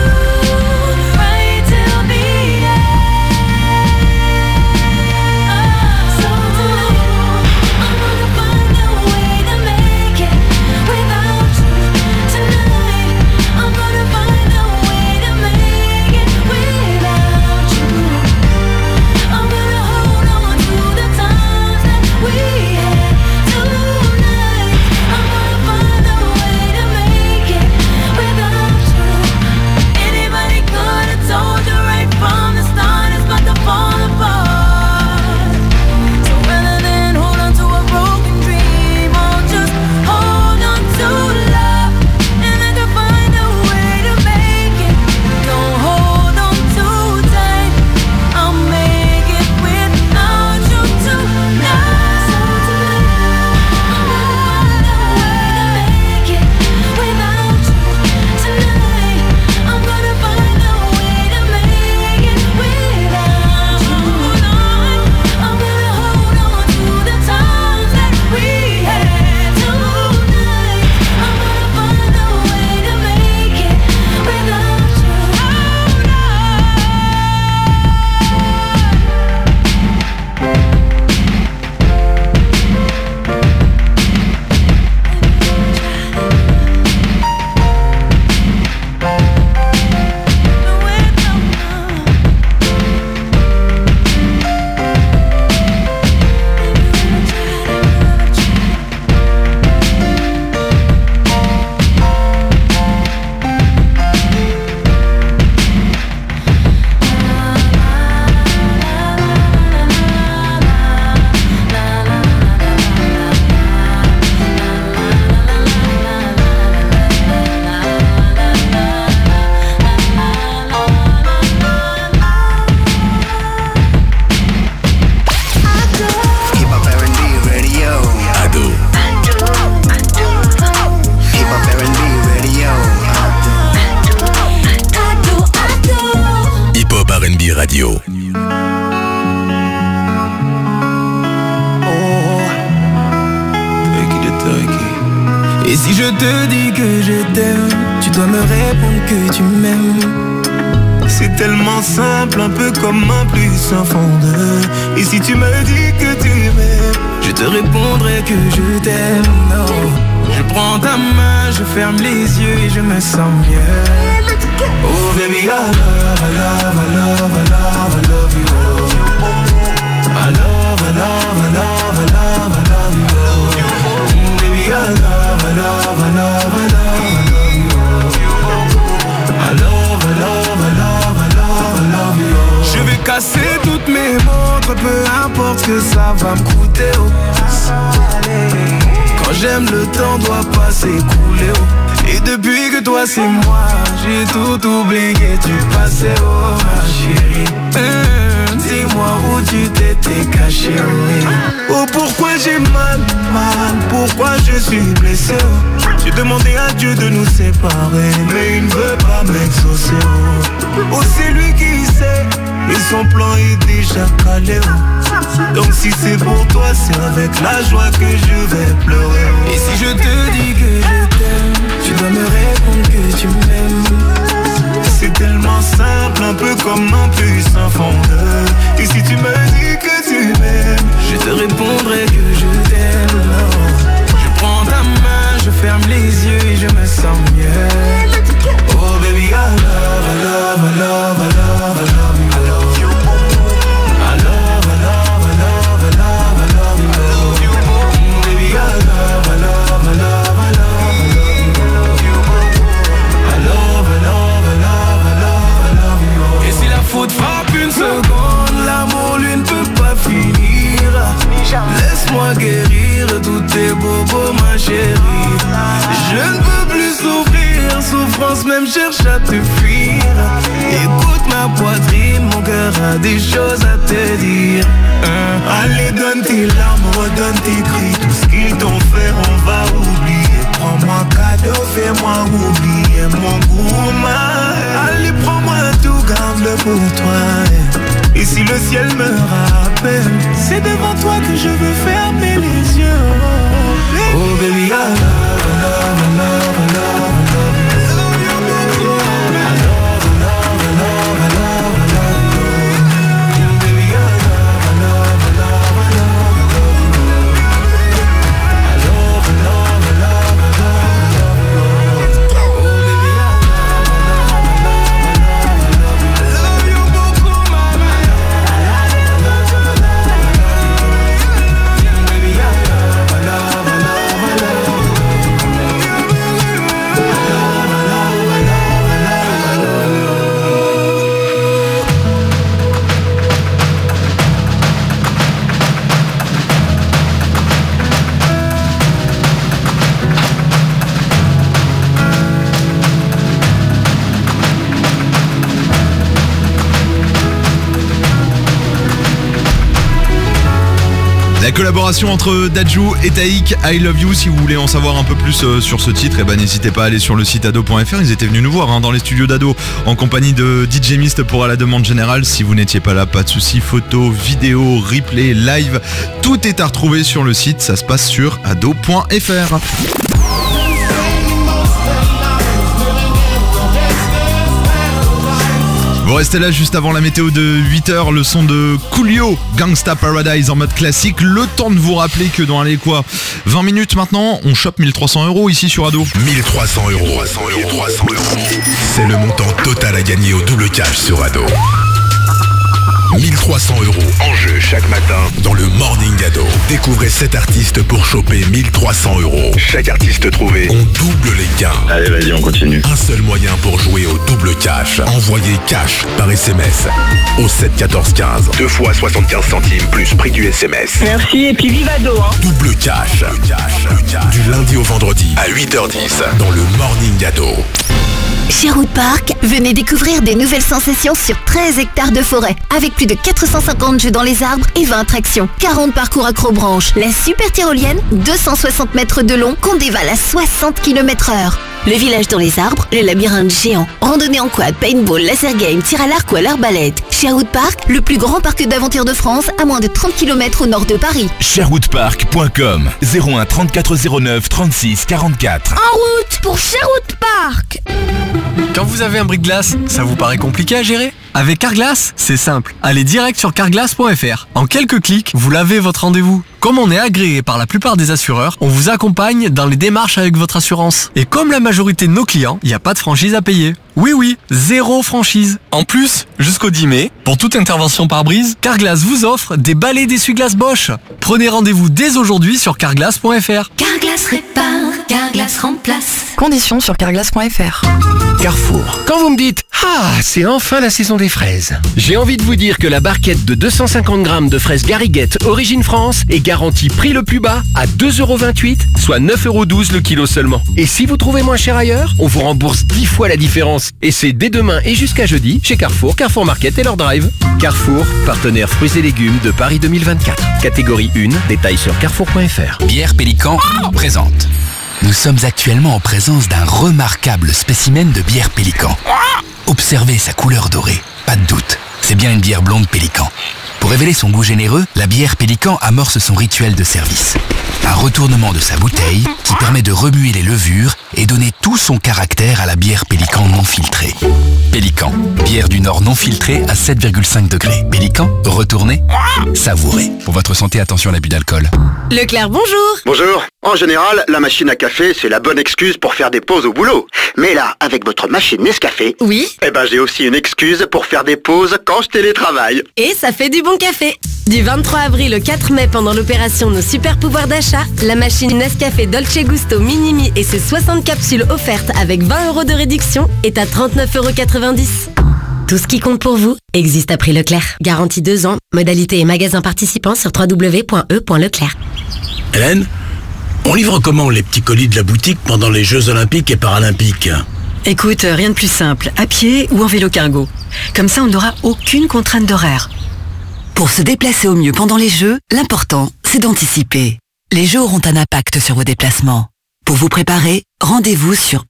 Speaker 11: right till the end. So tonight I'm gonna find a way to make it without you. Tonight I'm gonna find a way to make it without you. I'm gonna hold on to the times that we had tonight. I'm gonna find a way to make it without you. Anybody could have told you right from the start it's about to fall apart. So rather than hold on to a broken dream, I'll just hold on to love, and I can find a way to make it. Don't hold on too tight, I'll make it without you tonight. So tonight I'm gonna find a way to make it without you. Tonight I'm gonna find a way to make it without you. I'm gonna hold on to the times that we had tonight. I'm gonna find a way to make it without you.
Speaker 8: Hip Hop R&B Radio.
Speaker 7: Ado.
Speaker 8: Hip Hop R&B Radio.
Speaker 7: Hip Hop R&B Radio.
Speaker 2: Et si je te dis que je t'aime, tu dois me répondre que tu m'aimes. C'est tellement simple, un peu comme un plus sans fondeur. Et si tu me dis que tu m'aimes, je te répondrai que je t'aime. Non, je prends ta main, je ferme les yeux et je me sens mieux. Oh baby, I love, I love, I love, I love, I love you. I love
Speaker 1: casser toutes mes montres, peu importe ce que ça va me coûter. Quand j'aime, le temps doit pas s'écouler. Et depuis que toi c'est moi, j'ai tout oublié du passé, oh ma chérie. Dis-moi où tu t'étais caché, oh pourquoi j'ai mal, pourquoi je suis blessé, oh. J'ai demandé à Dieu de nous séparer, mais il ne veut pas m'exaucer, oh c'est lui qui sait, et son plan est déjà calé, oh. Donc si c'est pour toi, c'est avec la joie que je vais pleurer, oh. Et si je te dis que je t'aime, tu dois me répondre que tu m'aimes. C'est tellement simple, un peu comme un puissant fondeur. Et si tu me dis que tu m'aimes, je te répondrai que je t'aime. Je prends ta main, je ferme les yeux et je me sens mieux. Oh baby, I love, I love, I love, I love, I love you. I love you. I love, I love, I love, I love, I love you. I love you. Baby, I love, I love, I love, I love. Faute frappe une seconde, l'amour lui ne peut pas finir. Laisse-moi guérir tous tes bobos ma chérie. Je ne peux plus souffrir, souffrance même cherche à te fuir. Écoute ma poitrine, mon cœur a des choses à te dire. Allez donne tes larmes, redonne tes cris. Tout ce qu'ils t'ont fait on va oublier. Prends-moi cadeau, fais-moi oublier mon gourmand. Allez prends-moi tout, garde-le pour toi. Et si le ciel me rappelle, c'est devant toi que je veux fermer les yeux. Oh baby, I love, I love, I love, I love, I love you.
Speaker 6: La collaboration entre Dadju et Taïk, I Love You. Si vous voulez en savoir un peu plus sur ce titre, n'hésitez pas à aller sur le site ado.fr. Ils étaient venus nous voir dans les studios d'Ado en compagnie de DJ Mist pour À la demande générale. Si vous n'étiez pas là, pas de soucis, photos, vidéos, replay, live, tout est à retrouver sur le site. Ça se passe sur ado.fr. Vous restez là juste avant la météo de 8h, le son de Coolio, Gangsta Paradise en mode classique. Le temps de vous rappeler que dans 20 minutes maintenant, on chope 1300 € ici sur Ado.
Speaker 7: 1300 €. C'est le montant total à gagner au double cash sur Ado. 1300 € en jeu chaque matin dans le Morning Ado. Découvrez 7 artistes pour choper 1300 €. Chaque artiste trouvé, on double les gains. Allez, vas-y, on continue. Un seul moyen pour jouer au double cash. Envoyez cash par SMS au 7 14 15. 2 fois 75 centimes plus prix du SMS.
Speaker 21: Merci et puis vive Ado, hein.
Speaker 7: Double cash. Du lundi au vendredi à 8h10 dans le Morning Ado.
Speaker 22: Sherwood Park, venez découvrir des nouvelles sensations sur 13 hectares de forêt, avec plus de 450 jeux dans les arbres et 20 attractions, 40 parcours accrobranches, la super tyrolienne, 260 mètres de long qu'on dévale à 60 km/h. Le village dans les arbres, le labyrinthe géant, randonnée en quad, paintball, laser game, tir à l'arc ou à l'arbalète. Sherwood Park, le plus grand parc d'aventure de France, à moins de 30 km au nord de Paris.
Speaker 23: Sherwoodpark.com 01 34 09 36 44.
Speaker 22: En route pour Sherwood Park.
Speaker 24: Quand vous avez un brise-glace, ça vous paraît compliqué à gérer ? Avec Carglass, c'est simple. Allez direct sur carglass.fr. En quelques clics, vous lavez votre rendez-vous. Comme on est agréé par la plupart des assureurs, on vous accompagne dans les démarches avec votre assurance. Et comme la majorité de nos clients, il n'y a pas de franchise à payer. Oui, 0 franchise. En plus, jusqu'au 10 mai, pour toute intervention par brise, Carglass vous offre des balais d'essuie-glace Bosch. Prenez rendez-vous dès aujourd'hui sur carglass.fr.
Speaker 11: Carglass répare, Carglass remplace.
Speaker 3: Conditions sur carglass.fr.
Speaker 4: Carrefour. Quand vous me dites « Ah, c'est enfin la saison des fraises », j'ai envie de vous dire que la barquette de 250 grammes de fraises Garriguette Origine France est garantie prix le plus bas à 2,28 €, soit 9,12 € le kilo seulement. Et si vous trouvez moins cher ailleurs, on vous rembourse 10 fois la différence. Et c'est dès demain et jusqu'à jeudi chez Carrefour, Carrefour Market et leur drive. Carrefour, partenaire fruits et légumes de Paris 2024. Catégorie 1, détails sur carrefour.fr.
Speaker 9: Bière Pélican présente. Nous sommes actuellement en présence d'un remarquable spécimen de bière Pélican. Observez sa couleur dorée, pas de doute, c'est bien une bière blonde Pélican. Pour révéler son goût généreux, la bière Pélican amorce son rituel de service. Un retournement de sa bouteille qui permet de remuer les levures et donner tout son caractère à la bière Pélican non filtrée. Pélican, bière du Nord non filtrée à 7,5 degrés. Pélican, retournez, savourez. Pour votre santé, attention à l'abus d'alcool.
Speaker 22: Leclerc, bonjour.
Speaker 15: Bonjour. En général, la machine à café, c'est la bonne excuse pour faire des pauses au boulot. Mais là, avec votre machine Nescafé...
Speaker 22: Oui.
Speaker 15: Eh ben, j'ai aussi une excuse pour faire des pauses quand je télétravaille.
Speaker 22: Et ça fait du bon café. Du 23 avril au 4 mai, pendant l'opération Nos Super Pouvoirs d'achat, la machine Nescafé Dolce Gusto Minimi et ses 60 capsules offertes avec 20 € de réduction est à 39,90 €. Tout ce qui compte pour vous existe à prix Leclerc. Garantie 2 ans. Modalité et magasins participants sur www.e.leclerc.
Speaker 21: Hélène, on livre comment les petits colis de la boutique pendant les Jeux Olympiques et Paralympiques?
Speaker 3: Écoute, rien de plus simple, à pied ou en vélo cargo. Comme ça, on n'aura aucune contrainte d'horaire.
Speaker 17: Pour se déplacer au mieux pendant les Jeux, l'important, c'est d'anticiper. Les Jeux auront un impact sur vos déplacements. Pour vous préparer, rendez-vous sur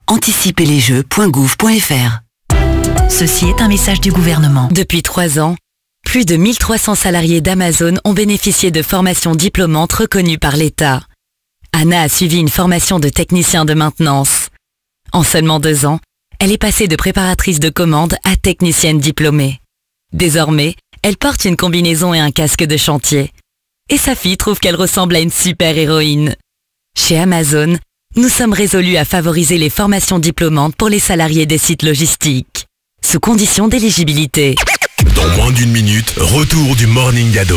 Speaker 17: anticiperlesjeux.gouv.fr.
Speaker 13: Ceci est un message du gouvernement. Depuis 3 ans, plus de 1300 salariés d'Amazon ont bénéficié de formations diplômantes reconnues par l'État. Anna a suivi une formation de technicien de maintenance. En seulement 2 ans, elle est passée de préparatrice de commande à technicienne diplômée. Désormais, elle porte une combinaison et un casque de chantier. Et sa fille trouve qu'elle ressemble à une super héroïne. Chez Amazon, nous sommes résolus à favoriser les formations diplômantes pour les salariés des sites logistiques, sous condition d'éligibilité.
Speaker 7: Dans moins d'une minute, retour du Morning Ado.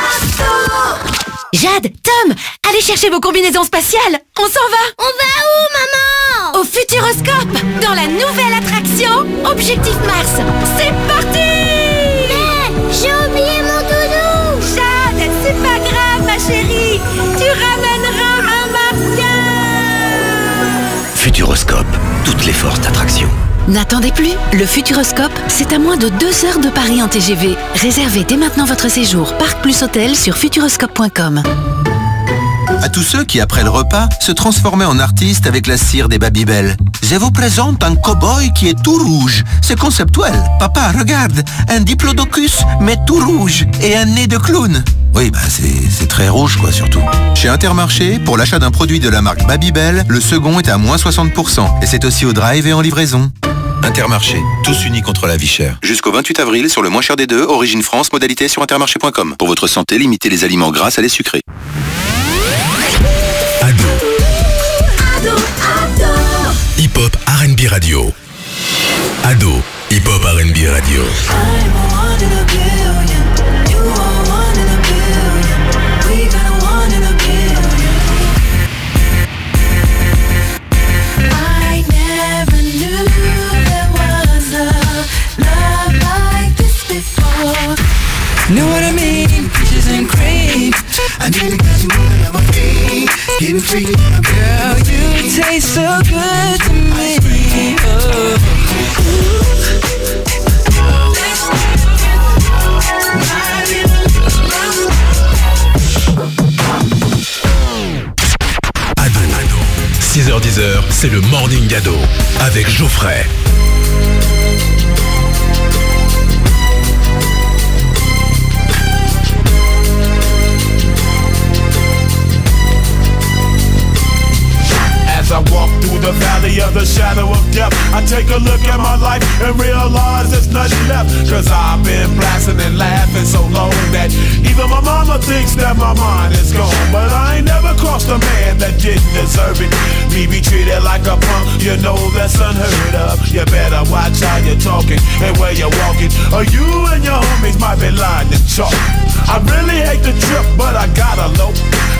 Speaker 22: Jade, Tom, allez chercher vos combinaisons spatiales. On s'en va.
Speaker 11: On va où, maman?
Speaker 22: Au Futuroscope, dans la nouvelle attraction Objectif Mars. C'est parti.
Speaker 11: Mais j'ai oublié mon doudou.
Speaker 22: Jade, c'est pas grave, ma chérie. Tu ramèneras un martien.
Speaker 7: Futuroscope, toutes les forces d'attraction.
Speaker 22: N'attendez plus, le Futuroscope, c'est à moins de 2 heures de Paris en TGV. Réservez dès maintenant votre séjour Parc Plus Hôtel sur futuroscope.com.
Speaker 25: À tous ceux qui, après le repas, se transformaient en artistes avec la cire des Babybel. Je vous présente un cow-boy qui est tout rouge. C'est conceptuel. Papa, regarde, un diplodocus, mais tout rouge, et un nez de clown. Oui, c'est très rouge, quoi, surtout. Chez Intermarché, pour l'achat d'un produit de la marque Babybel, le second est à moins 60%. Et c'est aussi au drive et en livraison. Intermarché, tous unis contre la vie chère. Jusqu'au 28 avril, sur le moins cher des deux, Origine France, modalité sur intermarché.com. Pour votre santé, limitez les aliments gras à les sucrés.
Speaker 7: Hip-hop R&B Radio. Ado, hip-hop R&B Radio.
Speaker 1: Know what I mean? Peaches and cream. I need to get you moving on my feet. Getting free, girl. You taste so good to me.
Speaker 7: Ado. 6h-10h, c'est le Morning Ado avec Geoffrey.
Speaker 12: As I walk through the valley of the shadow of death, I take a look at my life and realize there's nothing left. Cause I've been blasting and laughing so long that even my mama thinks that my mind is gone. But I ain't never crossed a man that didn't deserve it. Me be treated like a punk, you know that's unheard of. You better watch how you're talking and where you're walking, or you and your homies might be lying to chalk. I really hate the trip, but I gotta low.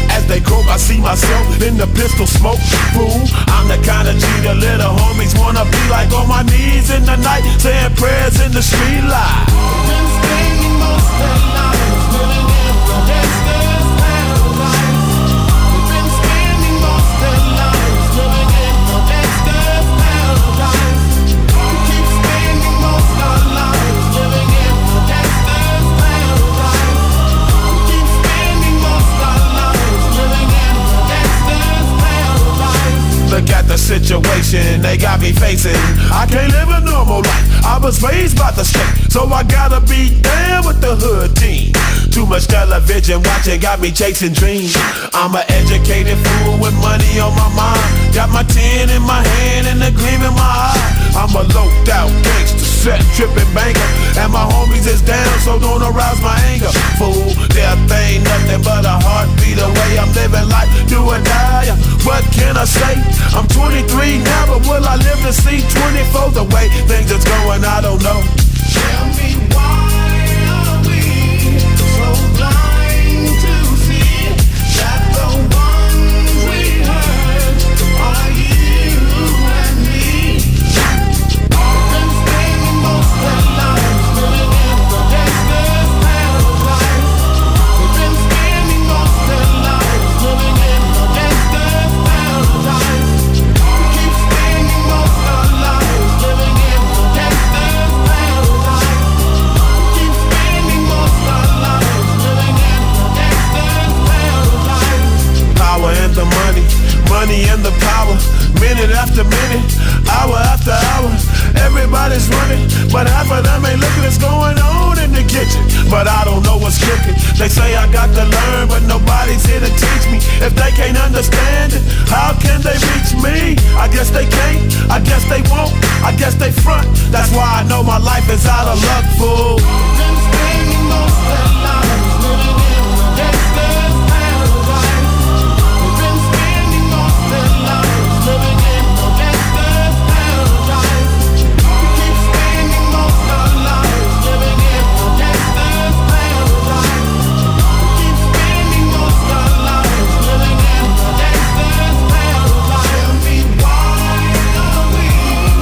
Speaker 12: As they croak, I see myself in the pistol smoke. Fool, I'm the kind of G the little homies wanna be like. On my knees in the night, saying prayers in the street light. Been spending most of their lives living in the gangster's paradise. We've been spending most of their lives living in the gangster's paradise. We keep spending most of our lives living in the gangster's paradise. We keep spending most of our lives living in the gangster's paradise. Look at the situation they got me facing. I can't live a normal life. I was raised by the state, so I gotta be down with the hood team. Too much television watching got me chasing dreams. I'm an educated fool with money on my mind. Got my 10 in my hand and a gleam in my eye. I'm a loped out gangster, set tripping banker, and my homies is down, so don't arouse my anger. Fool, death ain't nothing but a heartbeat away. I'm living life, do or die. What can I say? I'm 23 now, but will I live to see 24? The way things is going, I don't know. Tell me why are we so blind to see that the ones we hurt are you and me? We've been spending most of our lives living in the gangster's paradise. We've been spending most of our lives living in the gangster's paradise. We keep spending most of our lives living in the gangster's paradise. We keep spending most of our lives living in the gangster's paradise. Power and the money, money and the power. Minute after minute, hour after hour, everybody's running, but half of them ain't looking what's going on in the kitchen. But I don't know what's cooking. They say I got to learn, but nobody's here to teach me. If they can't understand it, how can they reach me? I guess they can't, I guess they won't, I guess they front. That's why I know my life is out of luck, fool. Been spending most of their lives living in the gangster's paradise. We've been spending most of their lives living in the gangster's paradise. We keep spending most of our lives living in the gangster's paradise. We keep spending most of our lives living in the gangster's paradise. Tell me why are we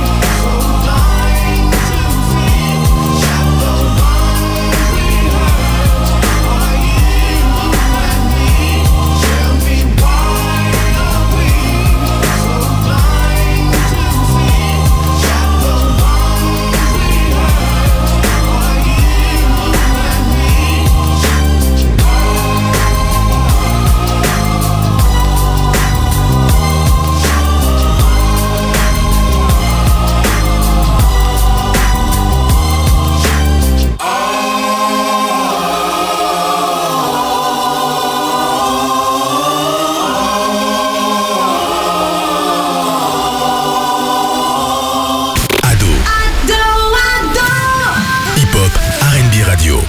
Speaker 12: so blind to see that the ones we hurt are you and me? Tell me why are we so blind to see that the ones we hurt are you and me?
Speaker 23: Ado. Hip-hop, R&B radio.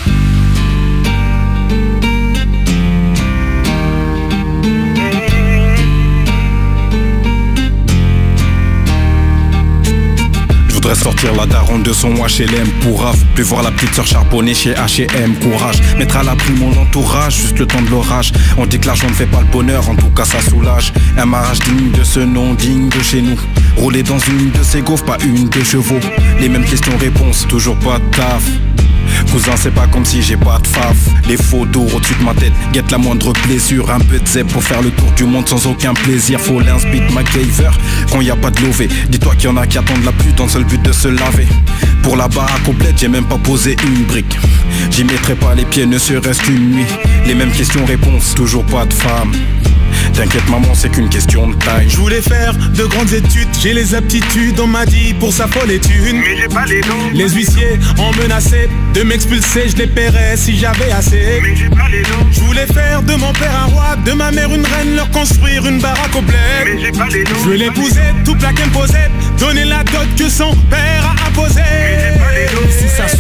Speaker 5: Je voudrais sortir la daronne de son HLM pour raf. Plus voir la petite sœur charbonner chez H&M. Courage, mettre à l'abri mon entourage, juste le temps de l'orage. On dit que l'argent ne fait pas le bonheur, en tout cas ça soulage. Un mariage digne de ce nom, digne de chez nous. Rouler dans une de ces gaufres, pas une de chevaux. Les mêmes questions-réponses, toujours pas de taf. Cousin, c'est pas comme si j'ai pas de faf. Les photos au-dessus de ma tête, guette la moindre blessure. Un peu de zèbre pour faire le tour du monde sans aucun plaisir. Faut l'inspire MacGyver quand y a pas de lové. Dis-toi qu'il y en a qui attendent la pluie dans le seul but de se laver. Pour la baraque complète, j'ai même pas posé une brique. J'y mettrai pas les pieds, ne serait-ce qu'une nuit. Les mêmes questions-réponses, toujours pas de femme. T'inquiète maman, c'est qu'une question de taille.
Speaker 12: Je voulais faire de grandes études, j'ai les aptitudes, on m'a dit pour sa folle étude. Mais j'ai pas les dons. Les huissiers ont menacé de m'expulser, je les paierais si j'avais assez. Mais j'ai pas les dons. Je voulais faire de mon père un roi, de ma mère une reine, leur construire une baraque au bled. Mais j'ai pas les dons. Je veux l'épouser, tout plaquer me poser, donner la dot que son père a imposée. Mais j'ai pas les dons.
Speaker 10: Si sa survie,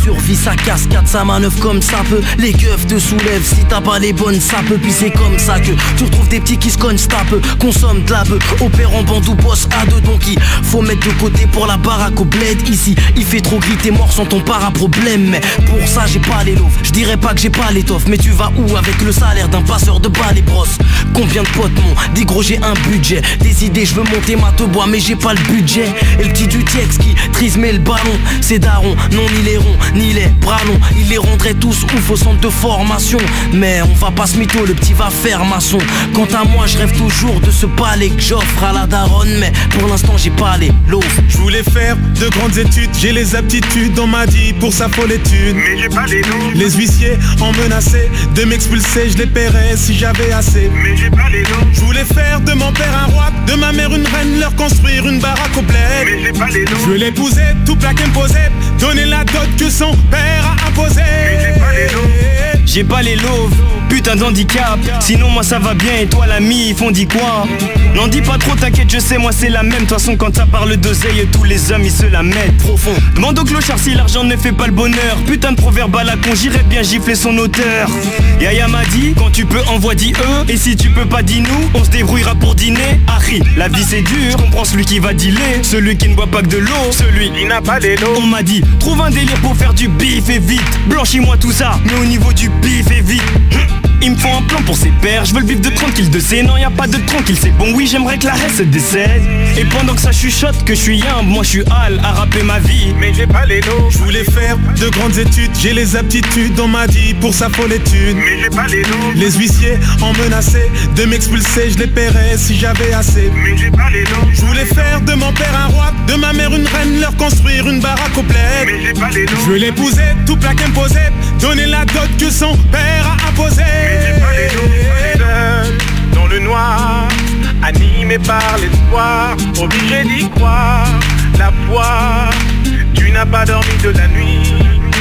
Speaker 2: sa cascade, sa manœuvre comme ça peut. Les keufs te soulèvent, si t'as pas les bonnes ça peut. Puis c'est comme ça que tu retrouves des petits qui se cognent, tape, consomme de la bœuf, opère en bande ou bosse à deux. Donc il faut mettre de côté pour la baraque au bled. Ici il fait trop gris, t'es mort sans ton para-problème. Mais pour ça j'ai pas les loaves, je dirais pas que j'ai pas l'étoffe. Mais tu vas où avec le salaire d'un passeur de balles et brosses? Combien de potes m'ont dit gros j'ai un budget, des idées je veux monter ma te bois mais j'ai pas le budget. Et le petit du Tiex qui trismait le ballon, c'est daron, non ni les ronds ni les bras longs. Il les rendrait tous ouf au centre de formation. Mais on va pas se mytho, le petit va faire maçon. Quant à moi je rêve toujours de ce palais que j'offre à la daronne. Mais pour l'instant j'ai pas les loaves.
Speaker 12: Je voulais faire de grandes études, j'ai les aptitudes, on m'a dit pour sa folle étude. Mais j'ai pas les loaves. Les huissiers en menaçaient de m'expulser, je les paierais si j'avais assez. Mais j'ai pas les loaves. Je voulais faire de mon père un roi, de ma mère une reine, leur construire une baraque au bled. Mais j'ai pas les loaves. Je veux l'épouser, tout plaquer me poser, donner la dot que son père a imposée. Mais j'ai pas les loaves.
Speaker 10: J'ai pas les loaves, putain d'handicap. Sinon moi ça va bien et toi l'ami, ils font dit quoi? N'en dis pas trop, t'inquiète, je sais, moi c'est la même. De toute façon quand ça parle d'oseille, tous les hommes ils se la mettent profond. Demande au clochard si l'argent ne fait pas le bonheur. Putain de proverbe à la con, j'irais bien gifler son auteur. Yaya m'a dit, quand tu peux envoie dis eux. Et si tu peux pas dis nous, on se débrouillera pour dîner. Harry, la vie c'est dur, je comprends celui qui va dealer. Celui qui ne boit pas que de l'eau, celui qui n'a pas les lots. On m'a dit, trouve un délire pour faire du bif et vite. Blanchis-moi tout ça, mais au niveau du bif et vite. Il me faut un plan pour ses pères, je veux le bif de tranquille de C. Non y'a pas de tranquille, c'est bon oui j'aimerais que la reste se décède. Et pendant que ça chuchote que je suis humble, moi je suis hal à rapper ma vie.
Speaker 12: Mais j'ai pas les lots. Je voulais faire de grandes études, j'ai les aptitudes, on m'a dit pour sa folle étude. Mais j'ai pas les lots. Les huissiers en menaçaient de m'expulser, je les paierais si j'avais assez. Mais j'ai pas les lots. Je voulais faire de mon père un roi, de ma mère une reine, leur construire une baraque au bled. Mais j'ai pas les lots. Je veux l'épouser, tout plaquer me poser, donner la dot que son père a imposée. Mais j'ai pas les lots. Seul dans le noir, animé par l'espoir, obligé d'y croire. La foi, tu n'as pas dormi de la nuit.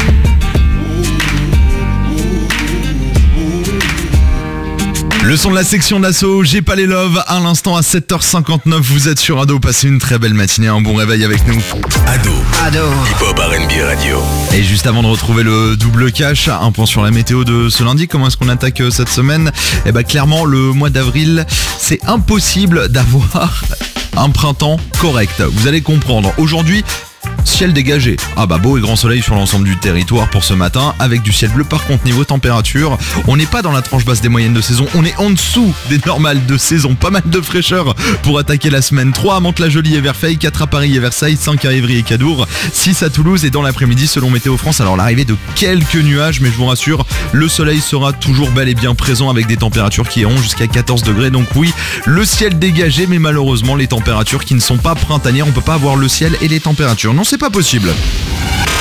Speaker 6: Le son de la section d'assaut, j'ai pas les loves, à l'instant à 7h59, vous êtes sur Ado, passez une très belle matinée, un bon réveil avec nous.
Speaker 23: Ado. Hip-hop R&B Radio.
Speaker 6: Et juste avant de retrouver le double cash, un point sur la météo de ce lundi, comment est-ce qu'on attaque cette semaine? Eh bah clairement, le mois d'avril, c'est impossible d'avoir un printemps correct. Vous allez comprendre, aujourd'hui, ciel dégagé. Ah bah beau et grand soleil sur l'ensemble du territoire pour ce matin avec du ciel bleu. Par contre niveau température, on n'est pas dans la tranche basse des moyennes de saison, on est en dessous des normales de saison. Pas mal de fraîcheur pour attaquer la semaine. 3 à Mantes-la-Jolie et Verfeil, 4 à Paris et Versailles, 5 à Évry et Cadour, 6 à Toulouse et dans l'après-midi selon Météo France, alors l'arrivée de quelques nuages, mais je vous rassure, le soleil sera toujours bel et bien présent avec des températures qui iront jusqu'à 14 degrés. Donc oui, le ciel dégagé, mais malheureusement les températures qui ne sont pas printanières, on peut pas avoir le ciel et les températures. Non, c'est pas possible.